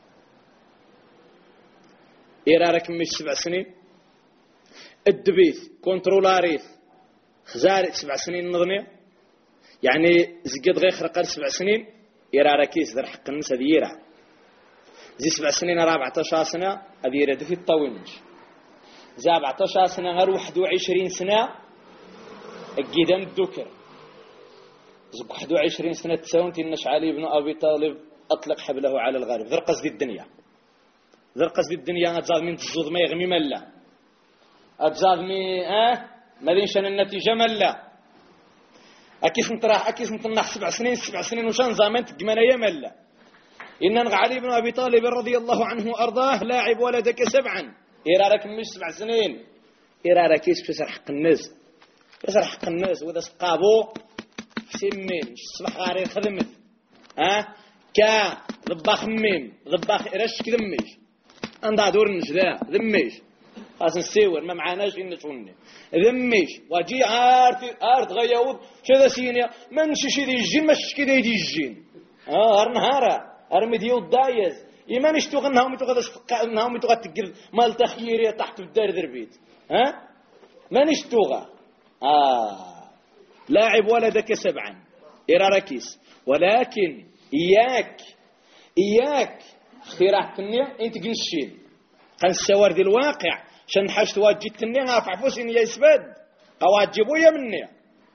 إرارك مش سبع سنين الدبيث كنترولاريث خزارك سبع سنين نظني يعني زقد غير خرق سبع سنين إراركيس ذر حق الناس هذه يرى زي سبع سنين رابعة عشر سنة هذه يرى في الطوينج زي أربعة عشر سنة غير واحد وعشرين سنة الجدام الدكر زي واحد وعشرين سنة تساونت النش علي بن أبي طالب أطلق حبله على الغارب ذر قصد الدنيا ذر قصد الدنيا أتزاد من تزود ما يغمي ملا أتزاد من آه مالينشان النتيجة ملا أكيس نتراح أكيس نتنح سبع سنين سبع سنين وشان زامنت جمانا يملا إن علي بن أبي طالب رضي الله عنه وأرضاه لاعب ولدك سبعا إرارك مش سبع سنين إرارك كيس بسر حق الناس بسر حق الناس وإذا سقابو سمين صبح غاري خدمت ها كا ضباخ ميم ضباخ إرش كذميش أندا دور نجدا ذميش خاص نسيور ما معناش إن توني ذميش واجي عارت عارت غياود كذا سينيا ما نشيش يدي الجين مش كذا يدي الجين اه هرنهارا ارمي ديو دايز ايمان اشتو غنهم تو غدا انهم تو غتقل مال تخييريه تحت الدار دربيت ها ما نشتوغا اه لاعب ولدك سبعا إراركيس ولكن إياك إياك اختراع التنية انت قنشين قن السوار دي الواقع شن حاجة واجي التنية غافع فوسين يسبد قواد جيبويا مني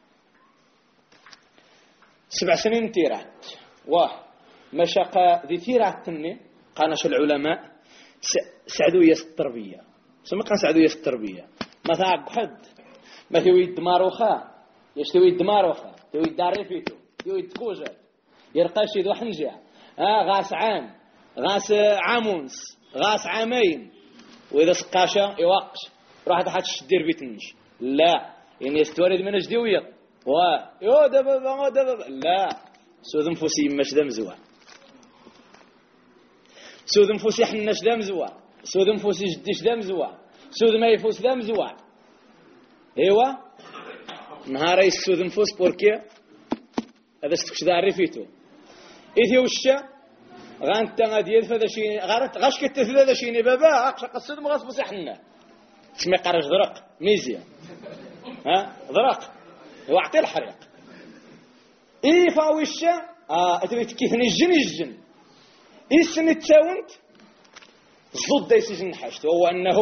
سبع سنين تيرات واه مشاقة ذي تيرات التنية قانش العلماء سعدوا يس التربية سمع قان سعدوا يس التربية ما ثاق حد ما هو يدماروخا يشتوي الدماروخا توي الداري فيتو توي التكوجة يرقاش يدو حنجة آه غاس عام غاس عامونس غاس عامين وإذا سقاشة يوقش راح تحت الدير بيتنج لا يعني يستورد من جديوية واه يو دبا ما دبا لا سود نفوسي مش دم زوا سود نفوسي حناش دم زوا سود نفوسي جديش دم زوا سود ما يفوس دم زوا ايوا نهار يسود نفوس بوركيا هذا استكش داري فيتو إذا وشة غانت غادي فهذا شيء غارت غاش كتث هذا شيء بابا أقش قصد مغاص بصحنا تسمي قرش ذرق ميزيا ها ذرق وعطي الحريق إيه فاوشة آه أتبي تكيثني الجن الجن إيه السنة تساونت الصد دايس جن حاجته هو أنه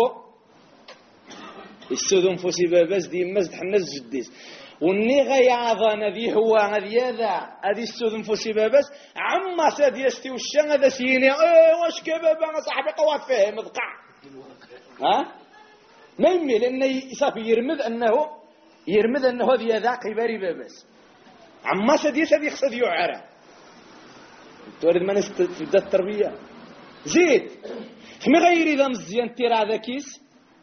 السودون فوسي باباس دي مزد حنز جديس وني غياضا ذي هو هذي هذا هذه السودون فوسي باباس عما ساد يستي والشان هذا سيني ايه واش كبابا صاحبي قوات فيه مذقع ها ما يمي لأنه يصافي يرمذ أنه يرمذ أنه هذه ذا قباري باباس عما ساد يساد يخصد يعرى تورد ما نستبدا التربية زيد ما غير إذا مزيان تيرا هذا كيس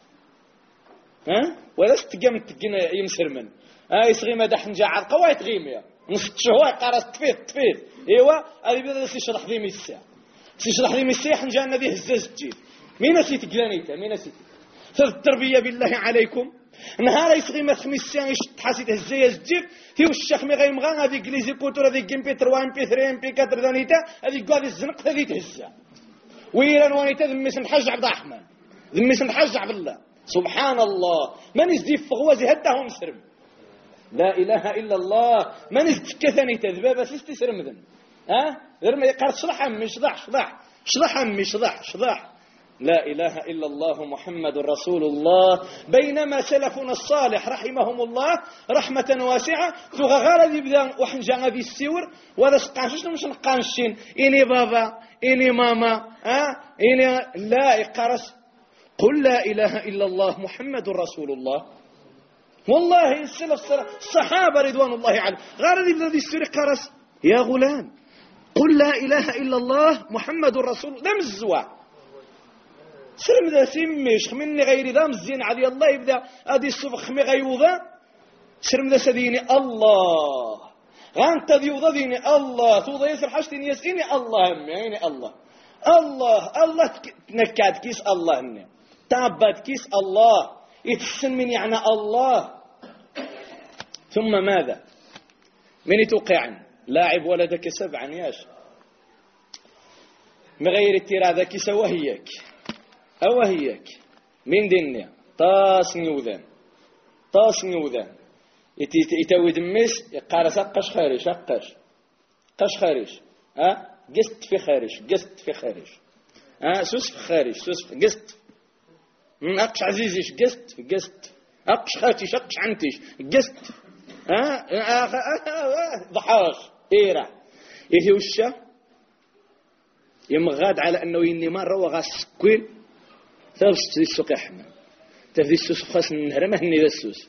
ها ولا ستقام تقنا يمسر من ها يسغي ما دحن جا على قوايت غيميا نص شهوة قارس تفيد تفيد ايوا هذه بدا سيشرح لي ميسا سيشرح لي ميسا حنجا النبي هزاز الجيل مين نسيت قلانيته مين نسيت تذ التربية بالله عليكم نهار يسغي ما خميس سان يشط حاسيت هزايا الجيب في الشيخ مي غيمغا غادي كليزي كوتور هذيك ام بي ثلاثة ام بي ثلاثة ام بي أربعة دانيتا هذيك غادي الزنق هذه تهزا ويران وانيتا ذميس الحاج عبد الرحمن ذميس الحاج عبد الله سبحان الله من يزدي فغوازي هداهم سرم لا اله الا الله من يزدي كثاني تذبابه سيستي سرم ذن ها غير ما يقرا شضح امي شضح شضح شضح امي شضح شضح لا إله إلا الله محمد رسول الله بينما سلفنا الصالح رحمهم الله رحمة واسعة تغغر ذي بدا وحنجا غادي السيور وهذا سقانشش مش نقانشين إني بابا إني ماما ها إني لا يقرس قل لا إله إلا الله محمد رسول الله والله السلف الصحابة رضوان الله عليهم غير ذي بدا ذي السيور قرس يا غلام قل لا إله إلا الله محمد رسول الله مزوا سلم ذا سميش خمني غير ذا مزين عدي الله يبدا ادي الصبح خمي غيوضا سلم ذا سديني الله غانت ذيوضا ديني الله توضا يسر حاجتيني يسيني الله همي الله الله الله نكاد كيس الله هني تعبد كيس الله يتحسن من يعني الله ثم ماذا من يتوقعني لاعب ولدك سبعا ياش مغير التيرا كيس وهيك أوهيك من دنيا طاس نيوذان طاس نيوذان يتوي دميس يقارس قش خارج قش قش خارج ها قست في خارج قست في خارج ها سوس في خارج سوس في قست من أقش عزيزيش قست قست أقش خاتيش أقش عنتيش قست ها ضحاش إيرا إيه وشا يمغاد على أنه يني مرة وغاس كوين ثابس السوق يحمل تفدي السوس خاص النهر ما هني ذا السوس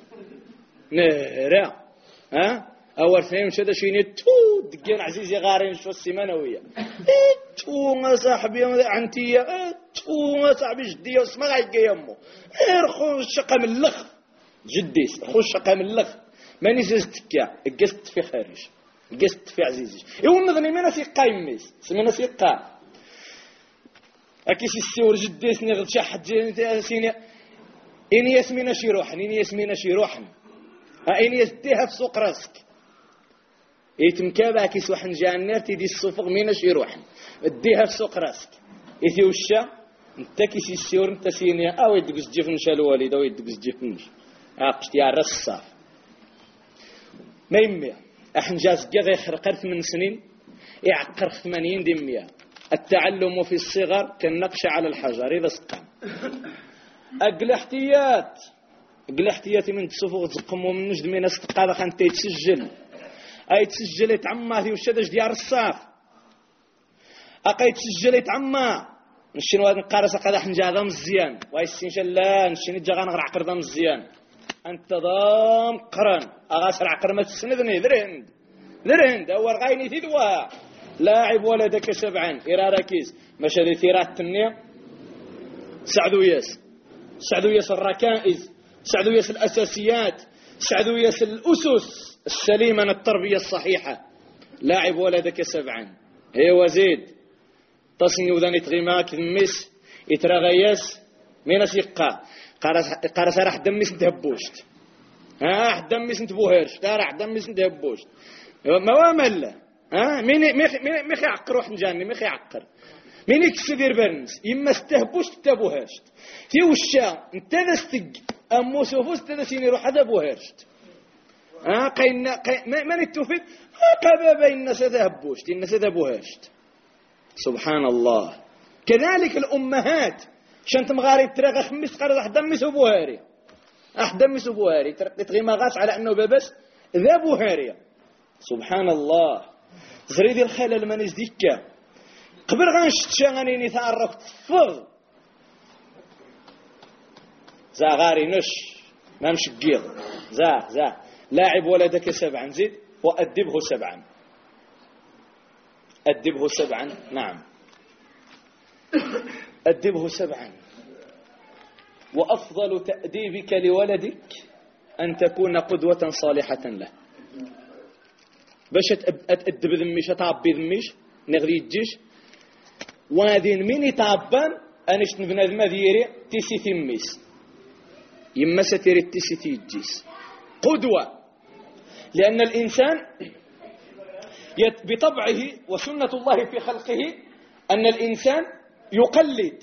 نهرة ها أول اثنين مش هذا شيء تو دقين عزيزي غارين شو السيمانوية تو ما صاحبي عنتية تو ما صاحبي جدية واسمع غايق يمو خو الشقة من اللخ جديس خو الشقة من اللخ ماني ززتكيا قست في خارج قست في عزيزي يقول نظني منا في قايميس سمينا في قا أكيس السور جديس نغد شحد سيني إني يسمينا شي روحن إني يسمينا شي روحن إني يسديها في سوق راسك يتمكابا كيس وحن جانير تيدي الصفق مينا شي روحن اديها في سوق راسك إثي وشا انت كيس السور انت سيني أو يدقس جفنش الوالد أو يدقس جفنش عقشت يا رصاف ما يمي أحنجاز قضي خرقر ثمان سنين يعقر ثمانين دمية التعلم في الصغر كالنقش على الحجر إذا سقام أقل احتيات أقل احتياتي من تسفوغ تقمو من نجد من استقاذا خانت يتسجل أي تسجل يتعمى في وشدش ديار الصاف أقا يتسجل يتعمى نشين واد نقارس قادة حنجا ذا مزيان ويسين شلا نشين الجغان غير عقر ذا مزيان أنت ضام قرن أغاسر عقر ما تسندني ذرهند ذرهند أول غايني تدوى لاعب ولدك سبعا إراراكيز مشى ذي ثيرات تنية سعدوياس سعدوياس الركائز سعدوياس الأساسيات سعدوياس الأسس السليمة التربية الصحيحة لاعب ولدك سبعا هي وزيد تصني وذاني تغيماك ذمس يترغياس مين سيقا قارس راح دمس نتهبوشت ها دمس نتبوهرش راح دمس نتهبوشت ما وامل ها مين ميخ ميخ يعقر روح نجاني ميخ يعقر مين يكسدير برنس يما استهبوشت تبوهرشت في وشا انت ذا استق امو سوفوس تذا سيني روح هذا بوهرشت ها قينا قي ما نتوفيد قبا بين سذهبوشت ان سذهبوهرشت سبحان الله كذلك الامهات شنت مغاري ترى خمس قرض احدمس بوهاري احدمس بوهاري تغي ما غاس على انه ببس ذا بوهاري سبحان الله زريدي الخيل لما نزديكا قبل غنشت شغاني نتعرف تفض زا غاري نش ما مشقيض زا زا لاعب ولدك سبعا زيد وأدبه سبعا أدبه سبعا نعم أدبه سبعا وأفضل تأديبك لولدك أن تكون قدوة صالحة له باش تأدب ذميش تعبي ذميش نغري الجيش وادين من يتعبان أنش بنادم ديري تيسي تميس يما ستيري تيسي تيجيس قدوة، لأن الإنسان بطبعه وسنة الله في خلقه أن الإنسان يقلد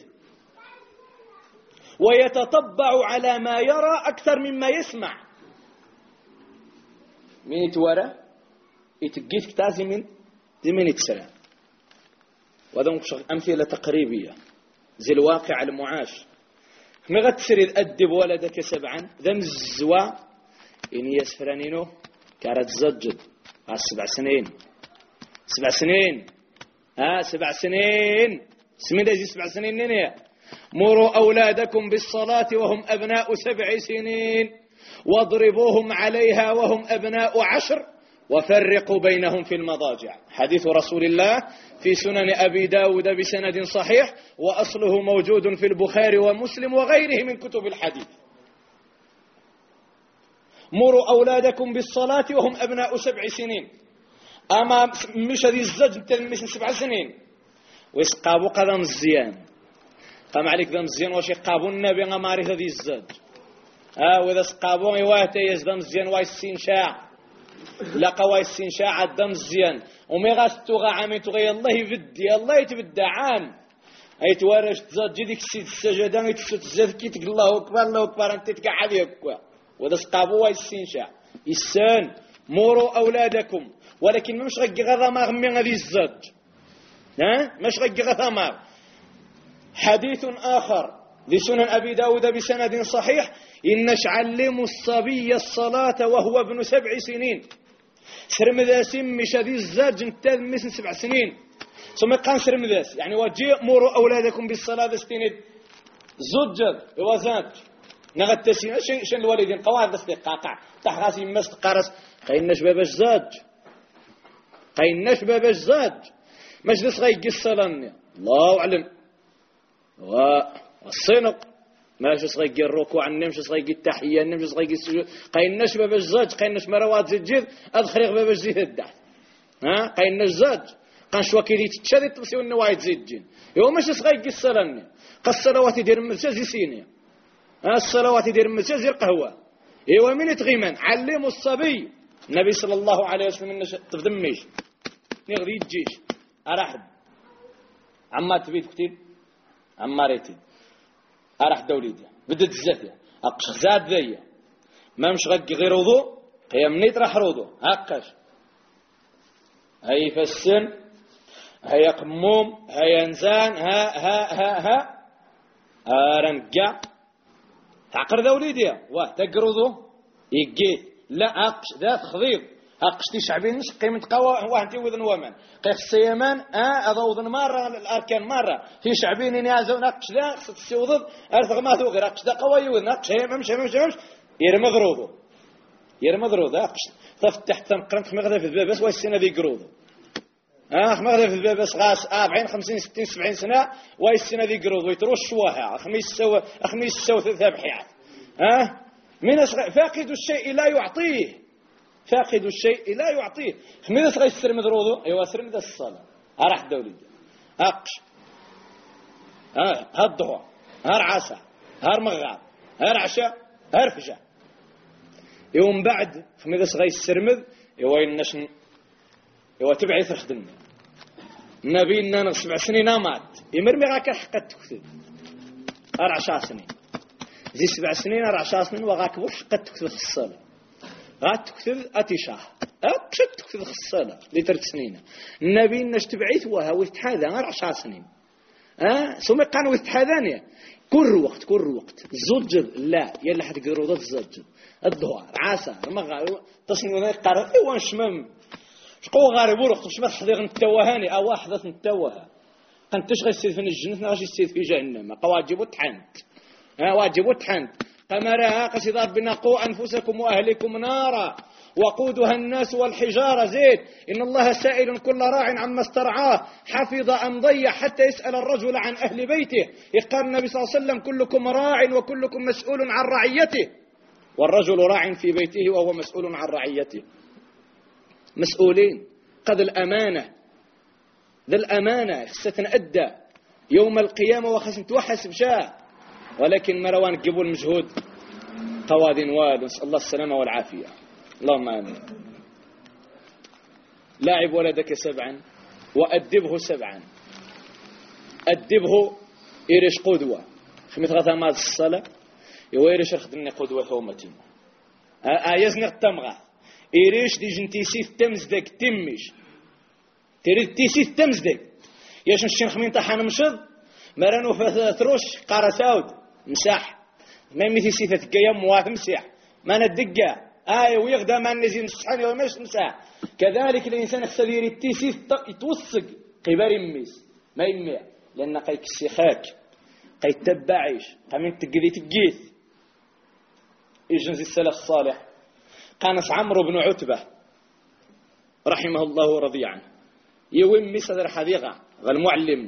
ويتطبع على ما يرى أكثر مما يسمع. من يتورى يتجيت كتازي من من يتسلم، وهذا أمثلة تقريبية زي الواقع المعاش. ما غتسري أدب ولدك سبعا ذم الزوا إن يسفرانينو كارت زجد على سبع سنين سبع سنين ها سبع سنين سمين زي سبع سنين نينيا. مروا أولادكم بالصلاة وهم أبناء سبع سنين واضربوهم عليها وهم أبناء عشر وفرقوا بينهم في المضاجع. حديث رسول الله في سنن أبي داود بسند صحيح، وأصله موجود في البخاري ومسلم وغيره من كتب الحديث. مروا أولادكم بالصلاة وهم أبناء سبع سنين. أما مش هذه الزج تلمس سبع سنين ويسقابوا قدم الزيان قام عليك ذا مزيان واش يقابوا النبي غماري هذه الزج ها وإذا سقابوا يواته يزدم مزيان وايسين شاع لقى وايسين شاع الدم مزيان ومي غاستو عامي تغي الله يبدي الله يتبدى عام اي توارش تزاد ديك السيد السجدان يتزاد كيتك الله اكبر الله اكبر انت تقعد هكا وإذا سقابوا وايسين شاع يسان مروا أولادكم، ولكن مش غير غضماغ من هذه الزج ها مش غير غضماغ. حديث آخر لسنن أبي داود بسند صحيح إنش علموا الصبي الصلاة وهو ابن سبع سنين. سرمذاس مش هذه الزج انتاذ مثل سبع سنين ثم قان سرمذاس يعني وجي مروا أولادكم بالصلاة استند زجد وزاد نغتسين شن الوالدين قواعد استقاقع تحغاسي مست قارس قيناش باباش زاج قيناش باباش زاج مجلس غي قصلني الله أعلم والصنق ماشي صغير الركوع النمش صغير التحية النمش صغير السجود قيناش باباش زاج قيناش مروات زجيد أدخل باباش زيد الدعت ها قيناش زاج قانش وكيدي تتشدد تبسيو النواعي تزيدجين يو ماشي صغير قصلني قصلوات يدير مزاج سينيا ها الصلوات يدير مزاج قهوة ايوا من يتغيمن علموا الصبي. النبي صلى الله عليه وسلم تفدميش نغري تجيش أرحب عما تبيت كتير عما ريتي أرح دوليدي بدت الزاتية أقش زاد ذي ما مش غق غير وضوء هي منيت راح روضو أقش هي في السن هي قموم هي انزان ها ها ها ها أرنقع تعقر ذوليدي واه تقرضو يجي لا أقش ذات خضيض أقشتي شعبين نش قيمة قوى واحد وذن ومن قيخ السيمان آه أضوضن مرة الأركان مرة في شعبين ينازون أقش ذا ستسيوضب أرثغ ما ثو غير أقش ذا قوي وذن أقش هي ممش ممش ممش يرمى ذروضو يرمى ذروضو أقش تفتح تنقرنت مغذى في الباب بس والسنة ذي قروضو آه مغذى في الباب بس غاس أربعين خمسين ستين سبعين سنة والسنة ذي قروضو يتروش شواها أخميس سو أخميس سو ذبحيات آه من فاقد الشيء لا يعطيه فاقد الشيء لا يعطيه. ماذا تغير السرم ذروضو ايوا سرم ذا الصلاة أرح دولي أقش ها هالضوء هار عسى هار مغاب هار عشاء هار فجاء يوم بعد ماذا تغير السرمذ ايوا ينشن ايوا تبعث خدمنا النبي لنا سبع سنين مات يمرمي غاك حقت تكتب هار عشر سنين زي سبع سنين هار عشر سنين وغاك وش قد تكتب في الصلاة غات تكتب أتشاه أبشت تكتب الصلاة لترك سنين النبي نش تبعيث وها ويتحاذى غير عشر سنين ها ثم كانوا يتحاذانية كل وقت كل وقت زوجد لا يلا حتقدروا ضد زوجد الظهر عسى المغرب تصنيع ذي قارئ وان شمم شقو غارب ورقت مش حضير نتوهاني أو واحدة نتوها قنت تشغل السيد في الجنة نغش السيد في جهنم قواجب وتحنت ها واجب وتحنت قمرها قصد ربنا قوا أنفسكم وأهلكم نارا وقودها الناس والحجارة زيت إن الله سائل كل راع عما استرعاه حفظ أم ضيع حتى يسأل الرجل عن أهل بيته. يقال النبي صلى الله عليه وسلم كلكم راع وكلكم مسؤول عن رعيته، والرجل راع في بيته وهو مسؤول عن رعيته. مسؤولين قد الأمانة ذا الأمانة ستنأدى يوم القيامة وخاص نتوحس بشاء، ولكن مروان قبول المجهود قوادين وال، نسأل الله السلامة والعافية، اللهم آمين. لاعب ولدك سبعا وأدبه سبعا، أدبه إيرش قدوة خميت غثامات الصلاة يويرش خدني قدوة ثومتين آيزني التمغة إيرش دي جنتيسي تمزدك تمش تريد تيسي تمزدك ياش نشين خمين طحان مشض مرانو فتروش قارة ساود مساح ما يميتي سيثة تقيم مواه مسيح ما ندقى آية ويغدى ما نزين نسحاني وماش مساح. كذلك الإنسان السدير التيسي يتوثق قبار يميس ما يميع لأن قيك السيخاك قيك تبعيش قامين تقذي تقيث. يجنزي السلف الصالح قانس عمرو بن عتبة رحمه الله ورضي عنه يوم مصدر حديقة غالمعلم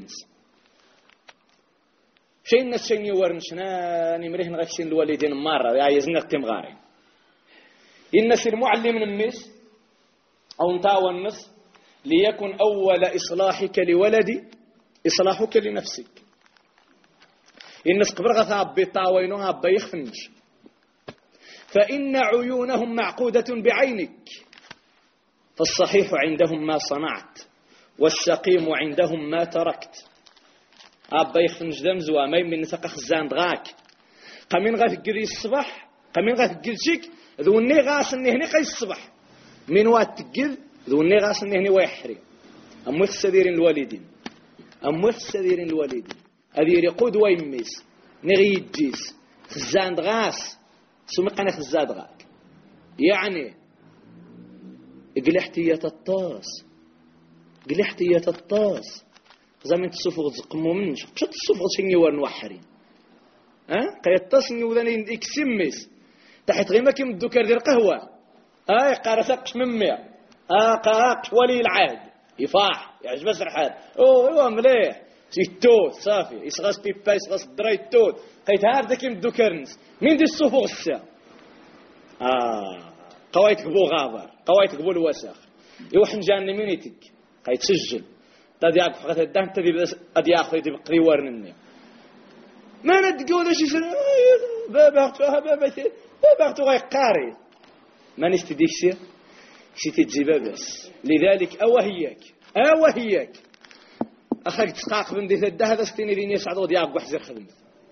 شيء الناس شيء يورنشنا نمرهن غاكسين الوالدين مرة يعيزنا التمغاري الناس المعلم نميس أو نتاوى النص ليكن أول إصلاحك لولدي إصلاحك لنفسك. الناس قبرغة عبي طاوينوها عبي يخفنش فإن عيونهم معقودة بعينك فالصحيح عندهم ما صنعت والسقيم عندهم ما تركت. عبي يخفنش دمزوا ما يمين نساق خزان دغاك قامين غاتقري الصباح قامين غاتقل شيك ذوني غاسني هني قي الصباح من وات تقل ذوني غاسني هني ويحري أمو السديرين الوالدين أمو السديرين الوالدين هذه يقود ويميس نغي يجيس خزان دغاس سمي قنا خزان دغاك يعني قل احتيات الطاس قل احتيات الطاس زمن تصفغ زقمو منش شو تصفغ شني ورن وحرين ها قيتصني وذاني اكسميس تحت غيما كيم الدكر ديال القهوه اي قارسقش ممي اه قاقش ولي العهد يفاح يعجبه الحال او ايوا مليح سيتو صافي يسغاس بيبا يسغاس دريتو قيت هذا كيم الدكرنس مين دي الصفوغ السا اه قوايت قبو غابر قوايت قبو الوسخ يوحن جاني مينيتك قيت سجل تدي اك فقط الدم تدي ادي اخذ دي بقري ورنني ما ندقوا ولا شي سنه بابا بابا بابا تو غيقاري ما نستديكسي شي تجيبها بس. لذلك اوهياك اوهياك اخاك تسقاق بندي تدا هذا ستيني ديني يسعد ودي اك وحزر خدمت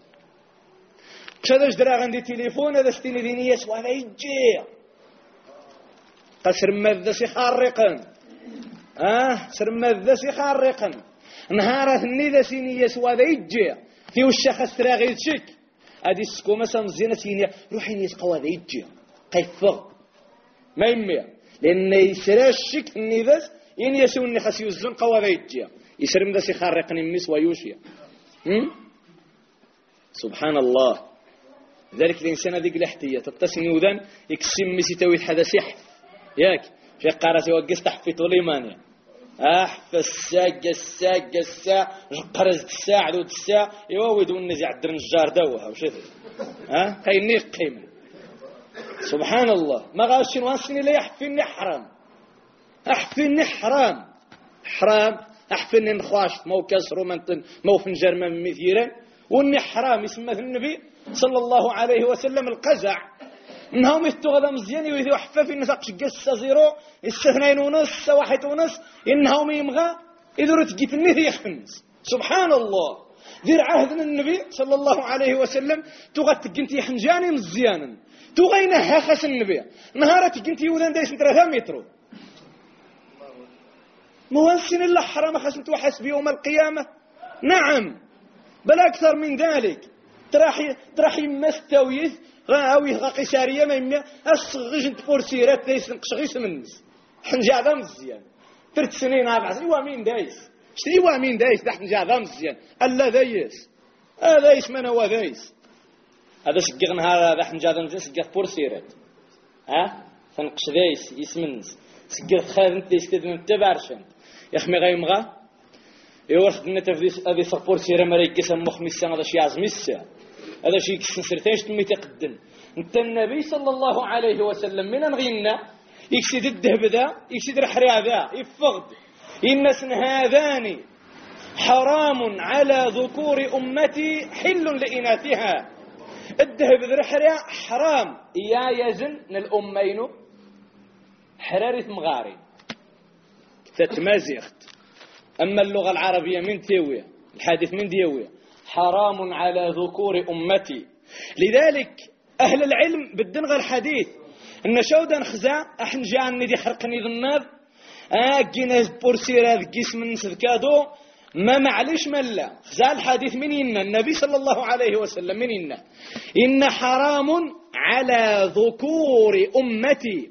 كذا جدرا عندي تليفون هذا ستيني ديني يسوى لا يجي قصر ماذا سي خارقا اه سر ماذا سي خارقا نهارات النيذا سيني يسوى لا يجي في وش خسرا غير شك هذه السكومه مزينه سينيا روحي نيتقوا هذا يجي قيفغ ما يمي لان يسرى الشك النيذاس ين يسوني خاص يوزن قوا هذا يجي يسرم ذا سي خارقني ميس ويوشيا سبحان الله. ذلك الانسان هذيك الاحتيه تتصني وذن يكسم ميسي تويت حدا سحف ياك في قارتي وقس تحفي طوليمانيا احف الساق الساق الساق قرز الساعة دود الساعة يوود ونزع الدرنجار دوها وش ها قيني قيمة سبحان الله. ما غاش نواسني لا يحفيني حرام احفيني حرام حرام احفيني نخواش مو كسر ومنتن مو فنجر من مثيرا واني حرام يسمى النبي صلى الله عليه وسلم القزع انهم يستغذى مزيان ويذو حفاف النساق قصة زيرو السثنين ونص واحد ونص انهم يمغى اذا رتقيت النثي يخفنس سبحان الله. ذير عهد النبي صلى الله عليه وسلم تغت قنتي حنجاني مزيانا تغينها خس النبي نهارة قنتي وذن دايس ثلاثة متر مواسن الله حرام خس انتو حسبي يوم القيامة نعم بل اكثر من ذلك تراحي تراحي مستويث غاوي قيساريه ما يمي الصغيج فورسيرات دايس نقشغيس منس حنجا هذا مزيان ثلاث سنين اربع سنين وامين دايس شتي وامين دايس تحت نجا هذا مزيان الا دايس هذا دايس من هو دايس هذا شقغنا هذا حنجا هذا مزيان شقغ فورسيرات ها تنقش دايس يسمنس شقغ خاذ انت يستدن تبارشن يا اخي غيمغا يورث لنا تفديس هذه صفور سيره مريكس مخمسه هذا شي عزميسه هذا شيء كسنسرتين شتمي تقدم انت النبي صلى الله عليه وسلم من غينا يكسد الذهب ذا يكسد الحريا ذا يفقد الناس هذاني حرام على ذكور أمتي حل لإناثها. الذهب ذرحريا حرام يا يزن الأمين حرارة مغاري تتمازيخت. أما اللغة العربية من تيوية الحديث من ديوية حرام على ذكور أمتي. لذلك أهل العلم بالدنغ الحديث إن شودا خزا أحن جاني دي حرقني ذناب أجينا بورسيرا قسم من سذكادو ما معلش ملا خزا الحديث من إن النبي صلى الله عليه وسلم من إن إن حرام على ذكور أمتي.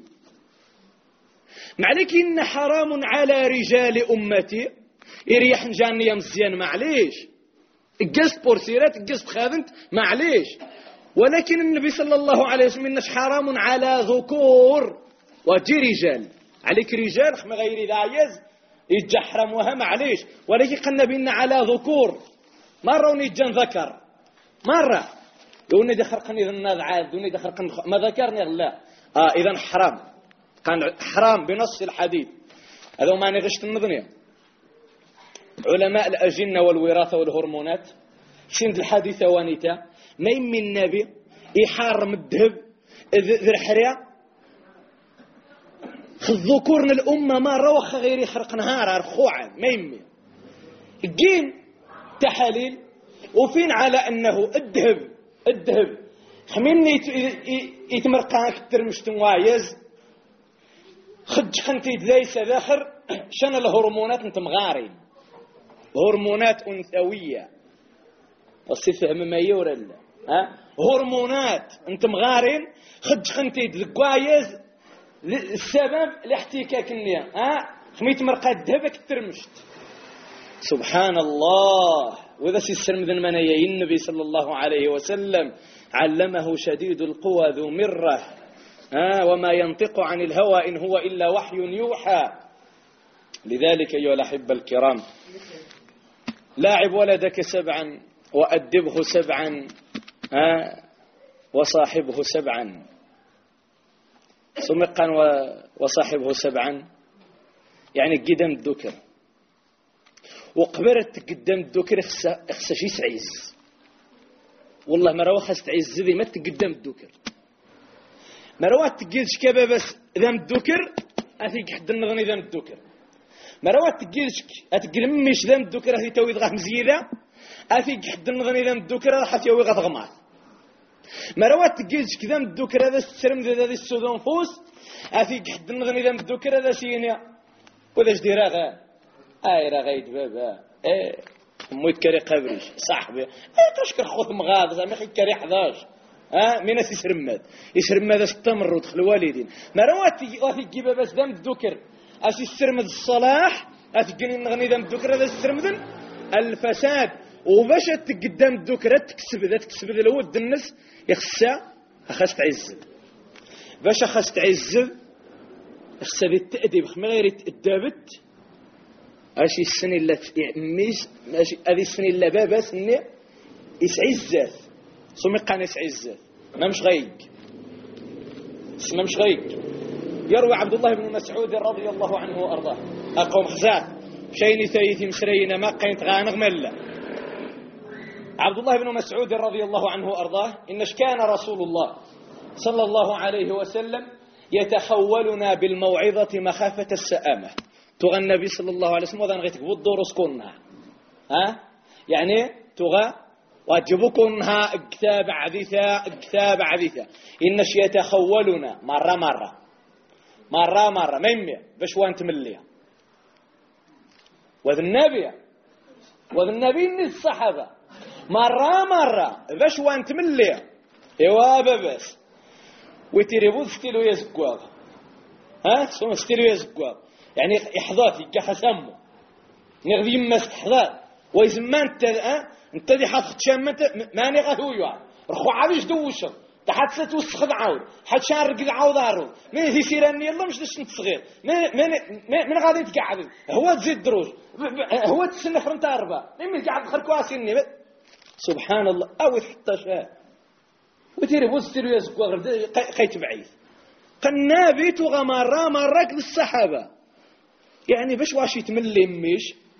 معلك إن حرام على رجال أمتي إريح جاني مزيان معليش قصد بورسيرات قصد خاذنت معليش. ولكن النبي صلى الله عليه وسلم إنش حرام على ذكور وجي رجال عليك رجال خم غير دايز يتجحرموها معليش. ولكن قلنا بإن على ذكور مرة ونجان ذكر مرة يقولني دي خرقني ذناد عاد دوني دي خرقني ما ذكرني لا آه إذن حرام كان حرام بنص الحديث. هذا ما نغشت النظنية علماء الأجنة والوراثة والهرمونات شند الحديثة وانيتا ما يمي النبي يحرم الذهب ذي الحرية الذكورنا الأمة ما روخ غير يخرق نهار رخوعا ما يمي الجين تحاليل وفين على أنه الذهب الذهب خميني يتمرقان كتر مشتوايز خدش خنتي ليس ذاخر شان الهرمونات انت مغارين هرمونات أنثوية الصفة ما يورا لا ها هرمونات انت مغارين خدش خنتي لقوايز السبب لاحتكاك النية ها خميت مرقات ذهبك ترمشت. سبحان الله. وإذا سيسر مذن منايا النبي صلى الله عليه وسلم علمه شديد القوى ذو مرة ها وما ينطق عن الهوى إن هو إلا وحي يوحى. لذلك أيها الأحبة الكرام لاعب ولدك سبعا وأدبه سبعا ها وصاحبه سبعا. سمقا وصاحبه سبعا يعني قدام الذكر وقبرت قدام الذكر اخسى شي سعيز والله ما روح استعيز ذي ما تقدم الذكر ما روح تقيلش كبا بس ذم الذكر اثيك حد النغني ذم الذكر ما روح تقيلش اتقل مش ذم الذكر اثي توي غا مزيده اثيك حد النغني ذم الذكر راح توي غا ضغمات ما روات تجيش كذا من الذكر هذا السرم هذا السودان فوس أفيك حد النغني ذا من الذكر هذا سينيا وذا جدي رغا أي رغا يدبابا إيه مو يكري قبريش صاحبي إيه تشكر خوث مغاض زعما يكري حداش ها من ناس يسرماد يسرماد استمر ودخل الوالدين ما روات وافي جيبا بس ذا من الذكر أسي السرمد الصلاح أتجني النغني ذا من الذكر هذا السرمد الفساد وباش تقدم الذكر تكسب ذا تكسب ذا الود الناس يخسى أخذت عزب باش أخذت عزب أخسى بالتأديب خم غير الدابت أشي السنة اللي ميس أشي هذه السنة اللي بابا سنة يسعزات سمي قان يسعزات ما مش غيق ما مش غيق. يروي عبد الله بن مسعود رضي الله عنه وأرضاه أقوم خزات شيني ثيثي مسرينا ما قينت غانغ ملا. عبد الله بن مسعود رضي الله عنه وأرضاه إنش كان رسول الله صلى الله عليه وسلم يتحولنا بالموعظة مخافة السآمة. تغى النبي صلى الله عليه وسلم وذا نغيتك والدور سكونها ها يعني تغى واجبكنها اكتاب عذيثة اكتاب عذيثة إنش يتحولنا مرة مرة مرة مرة ميمية باش وانت مليا وذا النبي وذا النبي من الصحابة مرة مرة باش وانت مليا ايوا باباس ويتيريبو ستيلو يزقوا ها سو ستيلو يزقوا يعني يحضات يجا خسمو نغدي ما استحضار ويزما انت ها انت دي حاط تشامت ماني غهويا رخو عابيش دوش تحت ستوسخ عاود حد شارق عاود عاود من هي سيراني يلا مش دش صغير من من من غادي تقعد هو تزيد دروج هو تسنى فرنت اربعه مين قاعد خر كواسيني سبحان الله او حتى شاء وتيري بوستيرو يزقوا غير قيت بعيد قنابي تغمر مرك للصحابه يعني باش واش يتملي ميش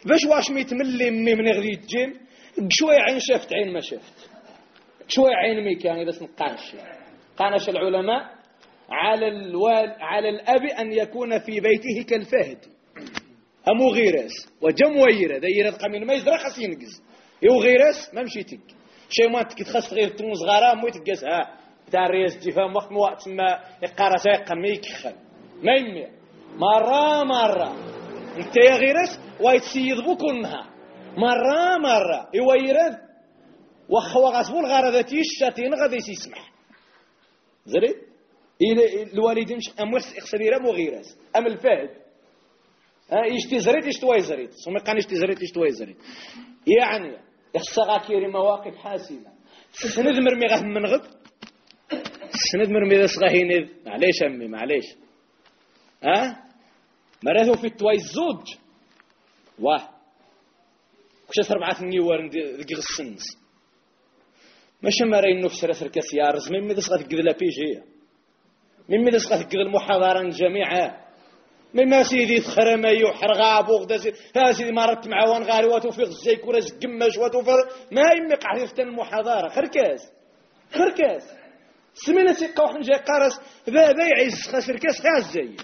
باش واش ميتملي مي من غادي تجيم شويه عين شافت عين ما شافت شويه عين مي كان اذا تنقاش قانش العلماء على الوال على الاب ان يكون في بيته كالفهد امو غيراس وجم ويره دايره قمين ما يزرع خاص ينقز يو غيراس ما مشيتك شي ما تخص غير تون صغاره مو تقاس ها تاع الرياس جفام وقت وقت ما يقرا يقم يكخل ما يمي مره مره انت يا غيراس ويتسيد بو كلها مره مره يويرد وخوا غاسبو الغرضتي الشاتين غادي يسمح زري الوالدين مش اموس اخسريره مو غيراس ام الفهد ها يشتي زريت يشتوي زريت سمي قان يشتي زريت يشتوي زريت يعني يخصها كيري مواقف حاسمه سند مرمي غاه من غد سند مرمي صغاهين معليش امي معليش ها مراتو في التواي الزوج واه كش أربعة نيوار دقيق السنس ماشي مرين نفس راسر كسيارز من ميدس غتقد لا بيجي من ميدس غتقد المحاضرة الجامعة من ما سيدي تخرم يحرغاب وغدا ها سيدي مرت مع وان غاري وتوفيق الزي كورة قماش وتوفيق ما يمق عرفت المحاضرة خركاس خركاس سمينا سيقا وحن جاي قارس ذا ذا يعز خاسر كاس ها الزي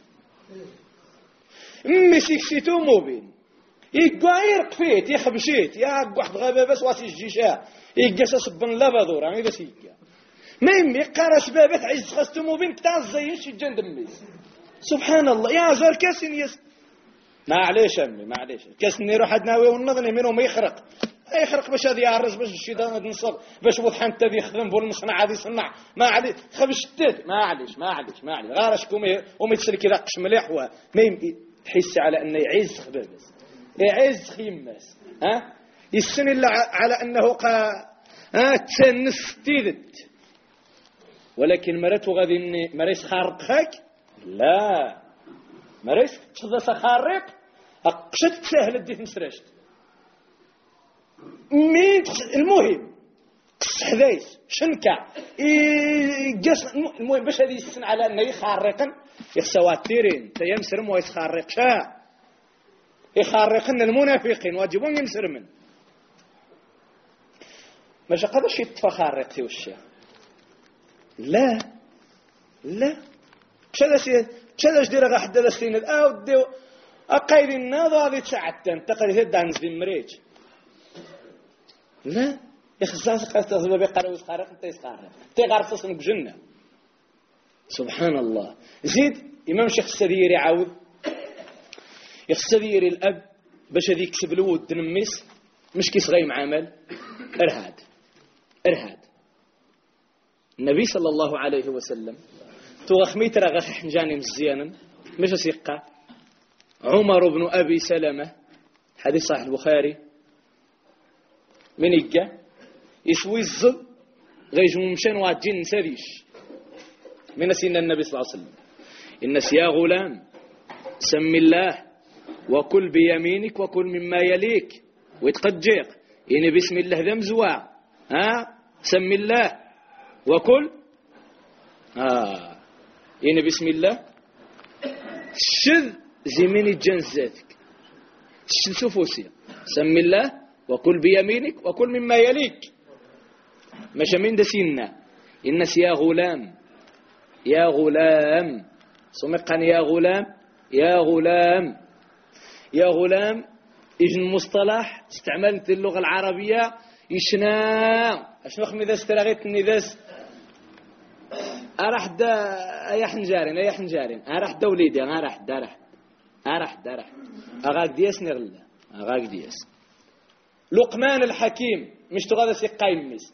امي سيكسيتو موبين يقاير قفيت يخبشيت يا واحد غابه بس واسي الجيشا يقاس صبن لبادور راه اذا سيكا ما يمي قارس بابات عز خاصتو موبين تاع الزين شي جن دميس سبحان الله يا زار كاسين يس معليش امي معليش كاسني روح ناوي ونظني منهم يخرق يخرق باش هذه يعرس باش شي نصب باش وضح انت يخدم بول المصنع هذه يصنع ما عليه خبشتت ما عليش ما عليش ما عليش غارشكم وما يتسلك يلقش مليح وما يمكن تحس على انه يعز خبابس يعز خيماس ها يسن الا على انه قا ها تنس تيدت ولكن مرته غادي مريس خارق خاك لا مريس تفضل خارق قشت سهل ديت مسرشت مين المهم حذايس شنكا يجس المهم باش هذه يسن على انه يخارقن يخسواتيرين تيمسرم ويخارق شا يخارقن المنافقين واجبون يمسرمن ماش قدرش يتفخارق في وشه لا لا شذا سي شذا جدير غا حدا السين الاو ديو اقايد الناض هذه تسعتن تقري دانز دي مريج لا يخزاس قاست زبا بقراو يخارق انت يخارق تي غارصص بجنه سبحان الله زيد امام شيخ السديري عاود يخسديري الاب باش هذيك يكسب الود نميس مش كيس غيم عمل ارهاد ارهاد النبي صلى الله عليه وسلم تو خميت راه غا حنجاني مزيانا مش سيقا عمر بن ابي سلمة حديث صحيح البخاري من يجا يسوي الزل غيجم مشان واجين نساديش من سيدنا النبي صلى الله عليه وسلم الناس يا غلام سم الله وكل بيمينك وكل مما يليك ويتقجيق يعني بسم الله ذا مزوا ها سم الله وكل اه يعني بسم الله شذ زمين الجنزاتك شذ سفوسيا سم الله وكل بيمينك وكل مما يليك مش من دسينا الناس يا غلام يا غلام سمقا يا غلام يا غلام يا غلام إجن مصطلح استعملت اللغة العربية يشنا أشنو خمي ذا استرغيت النداس أرح دا أي حنجارين أي حنجارين أرح دا وليدي أرح دا أرح أرح دا أرح أغاك دياس نغلا أغاك دياس لقمان الحكيم مش تغادى سيقايم ميس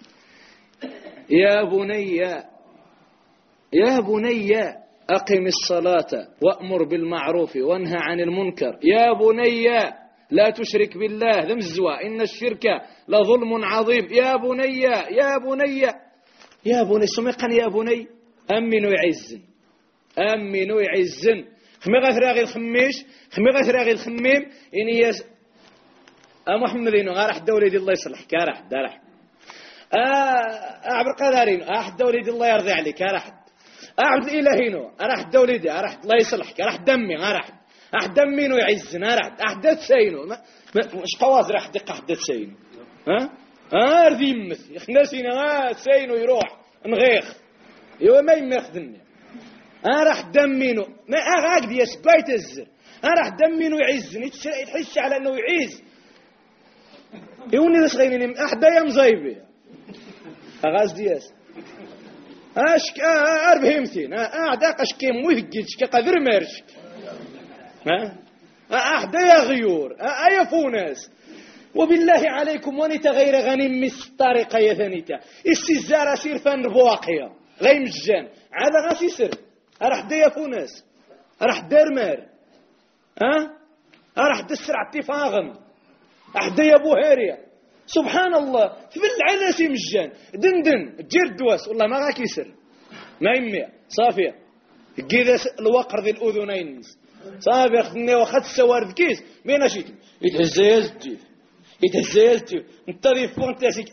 يا بني يا بني أقم الصلاة وأمر بالمعروف وانهى عن المنكر يا بني لا تشرك بالله ذم الزوا إن الشرك لظلم عظيم يا بني يا بني يا بني سمقا يا بني أمنوا يعزن أمنوا يعزن خمي غثراغي الخميش خمي غثراغي الخميم إني يس أه محمدين غارح دولي دي الله يصلحك راح دارح أه أعبر قدارين أح دولي دي الله يرضي عليك راح أعبد الإلهينو أرح دولي دي أرح الله يصلحك أرح دمي أرح أحد منو يعزنا راه أحد تسينو مش قواز راح دقة أحد تسينو ها ها ردي يمث يخنسينا ها تسينو يروح نغيخ يوا ما يمخدني ها راح دمينو ما أغاك دياس بايت الزر ها راح دمينو يعزني تحس على أنه يعيز يوني ذا صغيرين أحدا يا مزايبي أغاز دياس أشك أربهمتين أعداق أشكي موثقل شكي قدر مارشك ها أحدا يا غيور أيا فوناس وبالله عليكم ونتا غير غنيم مس الطريقة يا ثانيتا السزارة سير فان بواقية غير مجان عاد غاسي سر راح دا يا فوناس راح دار مار ها راح دسرع التفاغم أحدا يا بوهاريا سبحان الله في العناسي مجان دندن جير دواس والله ما غاك يسر ما يمي صافية كذا الوقر ذي الأذنين صافي أخذني وأخذ السوارد كيس مين أشيك يتهزيز التيف يتهزيز التيف انت ذي فوق انت أشيك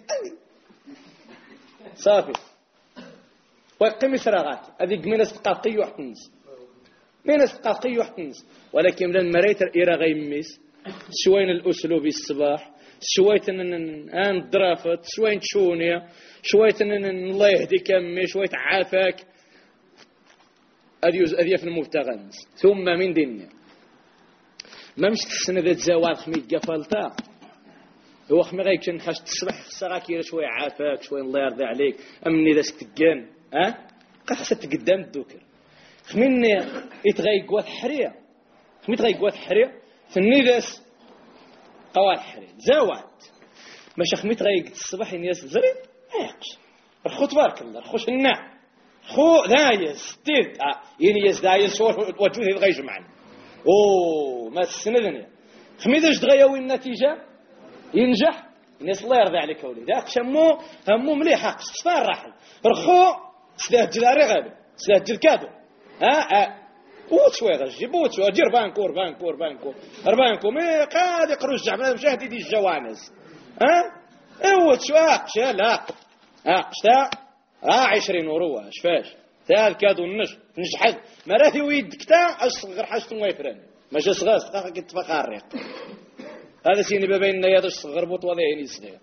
صافي ويقيم سراغات هذه قمينة سقاقي وحتنس مين سقاقي وحتنس ولكن لن مريت إيرا غيميس شوين الأسلوب الصباح شوية أن درافت شوية شونية شوية أن الله يهديك أمي شوية عافاك أديوز أديا في المبتغنس ثم من دنيا ما مش تسنى ذات زوال خميت قفلتا هو خمي غيك نحاش تصبح خصها كيرا شوية عافاك شوية الله يرضي عليك أمني ذا ستقان أه قد حسد قدام الدوكر خميني يتغيق واث حرية خمي يتغيق واث حرية ثني ذاس قوال حرية زاوات ماشا خمي يتغيق الصباح ينياس زريب هايقش رخو تبارك الله رخوش الناع خو دايس تيد اه ينياس دايس وجوه يتغيج معنا اوه ما تسندني خمي ذاش تغيوي النتيجة ينجح الناس الله يرضي عليك وليد داك شمو همو مليح حق صفار راحل رخو سلاح جلاري غالي سلاح جل كادو ها ها وشوي غجيب وشوي جير بانكور بانكور بانكور بانكور مي قاعد يقروا الجعب مشاهدي دي الجوانز ها ايوا شوي قشا لا ها قشتا ها عشرين وروه شفاش تا الكادو النش نجحد مراتي ويدك تا اصغر حاجه ما يفرن ماشي صغار صغار كتفق الريق هذا سيني بابين يا صغر بوط وضعيني صغير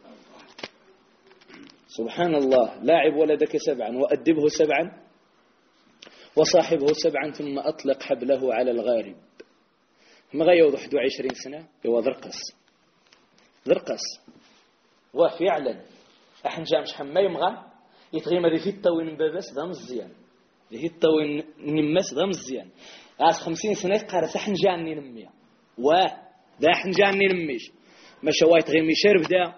سبحان الله لاعب ولدك سبعا وأدبه سبعا وصاحبه سبعا ثم أطلق حبله على الغارب ما غيوض واحد وعشرين سنة يوا ذرقص ذرقص واف يعلن احن جا مش حما يمغى يتغيم ذي في الطوين بابس ذا مزيان ذي في الطوين نمس ذا مزيان عاس خمسين سنة قارس احن جاني نمية واه دا احن جاني نميش ما شوايت غيمي شرب دا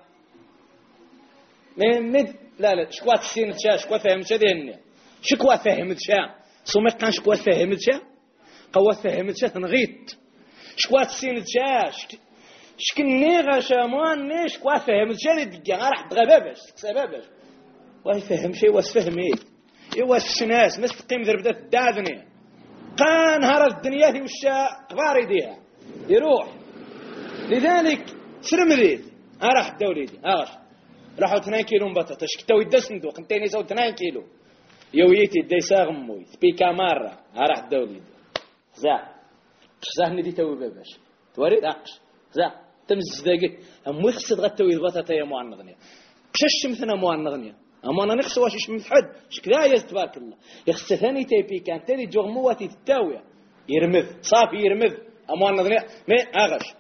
مد لا لا شكوات السين تشا شكوات فهمت شا ديالنا شكوات فهمت شا صومي كان شكوات فهمت شا قوات فهمت شا تنغيط شكوات السين تشا شك شكني غاشا مواني شكوات فهمت شا اللي دقا راح بغباباش سباباش واي فهم شي واس فهمي ايوا الشناس ما تقيم ذربدة الدادني قان هرب الدنيا هي وشا قبار يديها يروح لذلك سلم ريد راح الدوليدي هاش راحوا اثنين كيلو مبططة شكتوا يدا صندوق انتين يساو اثنين كيلو يويتي دا يساغم موي بيكا مرة راح الدوليدي زا شزاهني دي توي باباش توريد اقش زا تمز داقيت اموي خصت غتوي البطاطا يا موان غنيا كشش مثنا موان غنيا اما انا نخص واش يشمت حد شكدا يا تبارك الله يخص ثاني تي بيكا انت اللي جوغ مواتي تتاويه يرمذ صافي يرمذ اموان غنيا مي اغش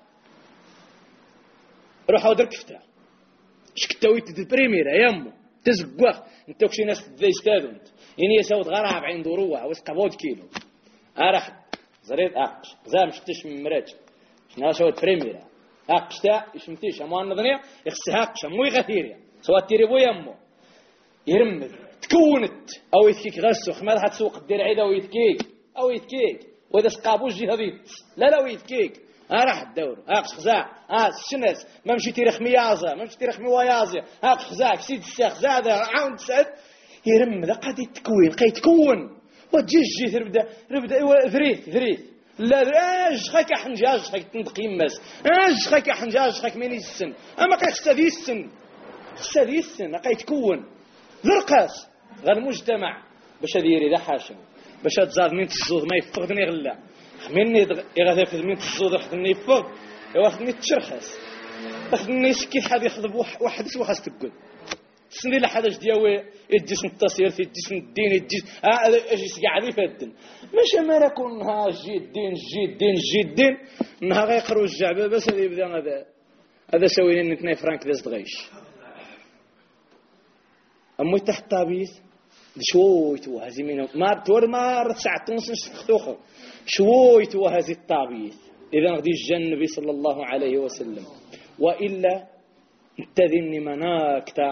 روحوا دركفتا شكتاوي تدبريميرا يامو تزقوخ انت وكشي ناس تدايستادو انت اني يساوت غراب عين دروها وسقا بود كيلو اراح زريد اقش زام شتش من مراج شنو سوت بريميرا اقشتا يشمتيش اموان نظنيا يخصها اقش مو يغثيريا سواء تيريبو يامو يرمد تكونت او يتكيك غسخ ما راح تسوق دير عيدا ويتكيك او يتكيك واذا سقابوش جهديت لا لا ويتكيك راح الدور اقش خزاع اه الشنس ما مشيتي رخمي يازا ما مشيتي رخمي ويازا اقش خزاع سيد الساخ زاد عاون تسعد يرمد قاعد يتكوين قاعد يتكون وتجي تبدا تبدا ثريث ثريث لا اش خاك حنجاج خاك تنطقي ماس اش خاك حنجاج خاك مين السن اما قاعد خصها السن خصها السن قاعد يتكون ذرقاس غير المجتمع باش ديري ذا حاشا باش تزاد من الزود ما يفقدني غلا مني يغادر في من تصود خدني فوق واخدني تشرخص خدني سكيت حد يخضب واحد سوا خاص تقول سندي لحد اش دياوي الجسم التصير في الجسم الدين الجسم ها اش قاعد يفدن ماشي ما راكون ها جي الدين جي الدين جي الدين نها غيقروا الجعبه بس يبدا هذا هذا سوينا اثنين فرانك داز دغيش امي تحت طابيت شويتو هذه من ما تور ما ساعه ونص نسختوخو شويتو هذه الطابيت اذا غادي يجي النبي صلى الله عليه وسلم والا تذني مناكتا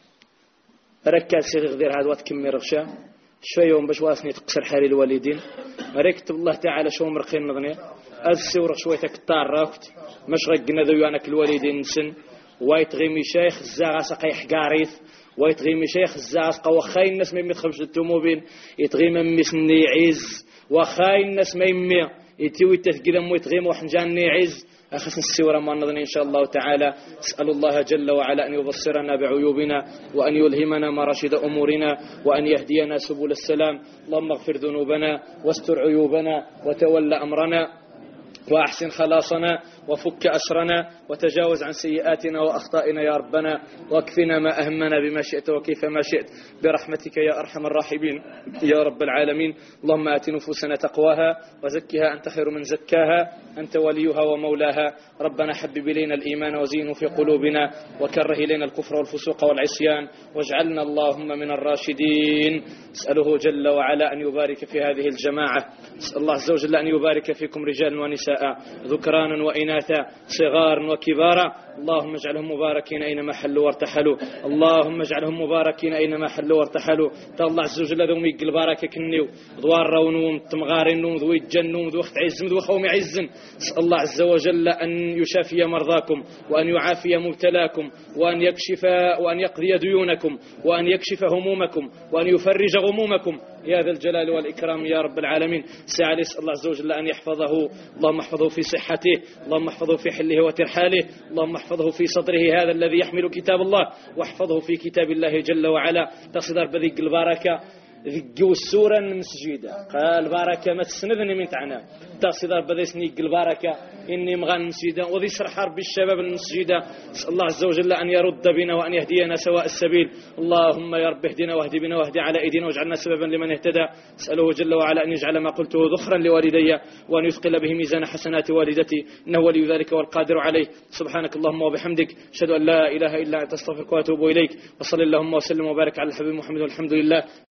ركز سي غدير هذا وتكمل رغشه شويه يوم باش واسني تقصر حالي الوالدين ركتب الله تعالى شو مرقين نظني السوره شويه كثار راكت مش غقنا ذو انا الوالدين نسن وايت غيمي شيخ الزاغا سقي حقاريث وايت غيمي شيخ الزاغا قوا خاي الناس ما يتخبش التوموبيل يتغيم ميسني عز وخاي الناس ما يمي يتيوي تثقيل مو يتغيم وحنجاني عز أخص السورة ما نظن إن شاء الله تعالى. أسأل الله جل وعلا أن يبصرنا بعيوبنا وأن يلهمنا مراشد أمورنا وأن يهدينا سبل السلام. اللهم اغفر ذنوبنا واستر عيوبنا وتول أمرنا وأحسن خلاصنا وفك أسرنا وتجاوز عن سيئاتنا وأخطائنا يا ربنا واكفنا ما أهمنا بما شئت وكيف ما شئت برحمتك يا أرحم الراحمين يا رب العالمين. اللهم آت نفوسنا تقواها وزكها أنت خير من زكاها أنت وليها ومولاها. ربنا حبب إلينا الإيمان وزينه في قلوبنا وكره إلينا الكفر والفسوق والعصيان واجعلنا اللهم من الراشدين. أسأله جل وعلا أن يبارك في هذه الجماعة. أسأل الله عز وجل أن يبارك فيكم رجالا ونساء ذكرانا وإناثا صغارا وكبارا. اللهم اجعلهم مباركين أينما حلوا وارتحلوا. اللهم اجعلهم مباركين أينما حلوا وارتحلوا. تا الله عز وجل ذو ميق البركة كنيو دوار رونوم تمغارين نوم ذو يتجنوم ذو وقت عزم ذو خوم عزن. اسأل الله عز وجل أن يشافي مرضاكم وأن يعافي مبتلاكم وأن يكشف وأن يقضي ديونكم وأن يكشف همومكم وأن يفرج غمومكم يا ذا الجلال والإكرام يا رب العالمين. سأل الله عز وجل أن يحفظه. اللهم احفظه في صحته. اللهم احفظه في حله وترحاله. اللهم احفظه في صدره هذا الذي يحمل كتاب الله واحفظه في كتاب الله جل وعلا. تصدر بذيك البركة ذقوا السورة المسجدة قال بركة ما تسندني من تعنا تصدر بذيسني البركة إني مغان مسجدة وذي سرح ربي الشباب المسجدة. اسأل الله عز وجل أن يرد بنا وأن يهدينا سواء السبيل. اللهم يا رب اهدنا واهد بنا واهد على أيدينا واجعلنا سببا لمن اهتدى. اسأله جل وعلا أن يجعل ما قلته ذخرا لوالدي وأن يثقل به ميزان حسنات والدتي إنه ولي ذلك والقادر عليه. سبحانك اللهم وبحمدك أشهد أن لا إله إلا أنت أستغفرك وأتوب إليك. وصلى اللهم وسلم وبارك على الحبيب محمد والحمد لله.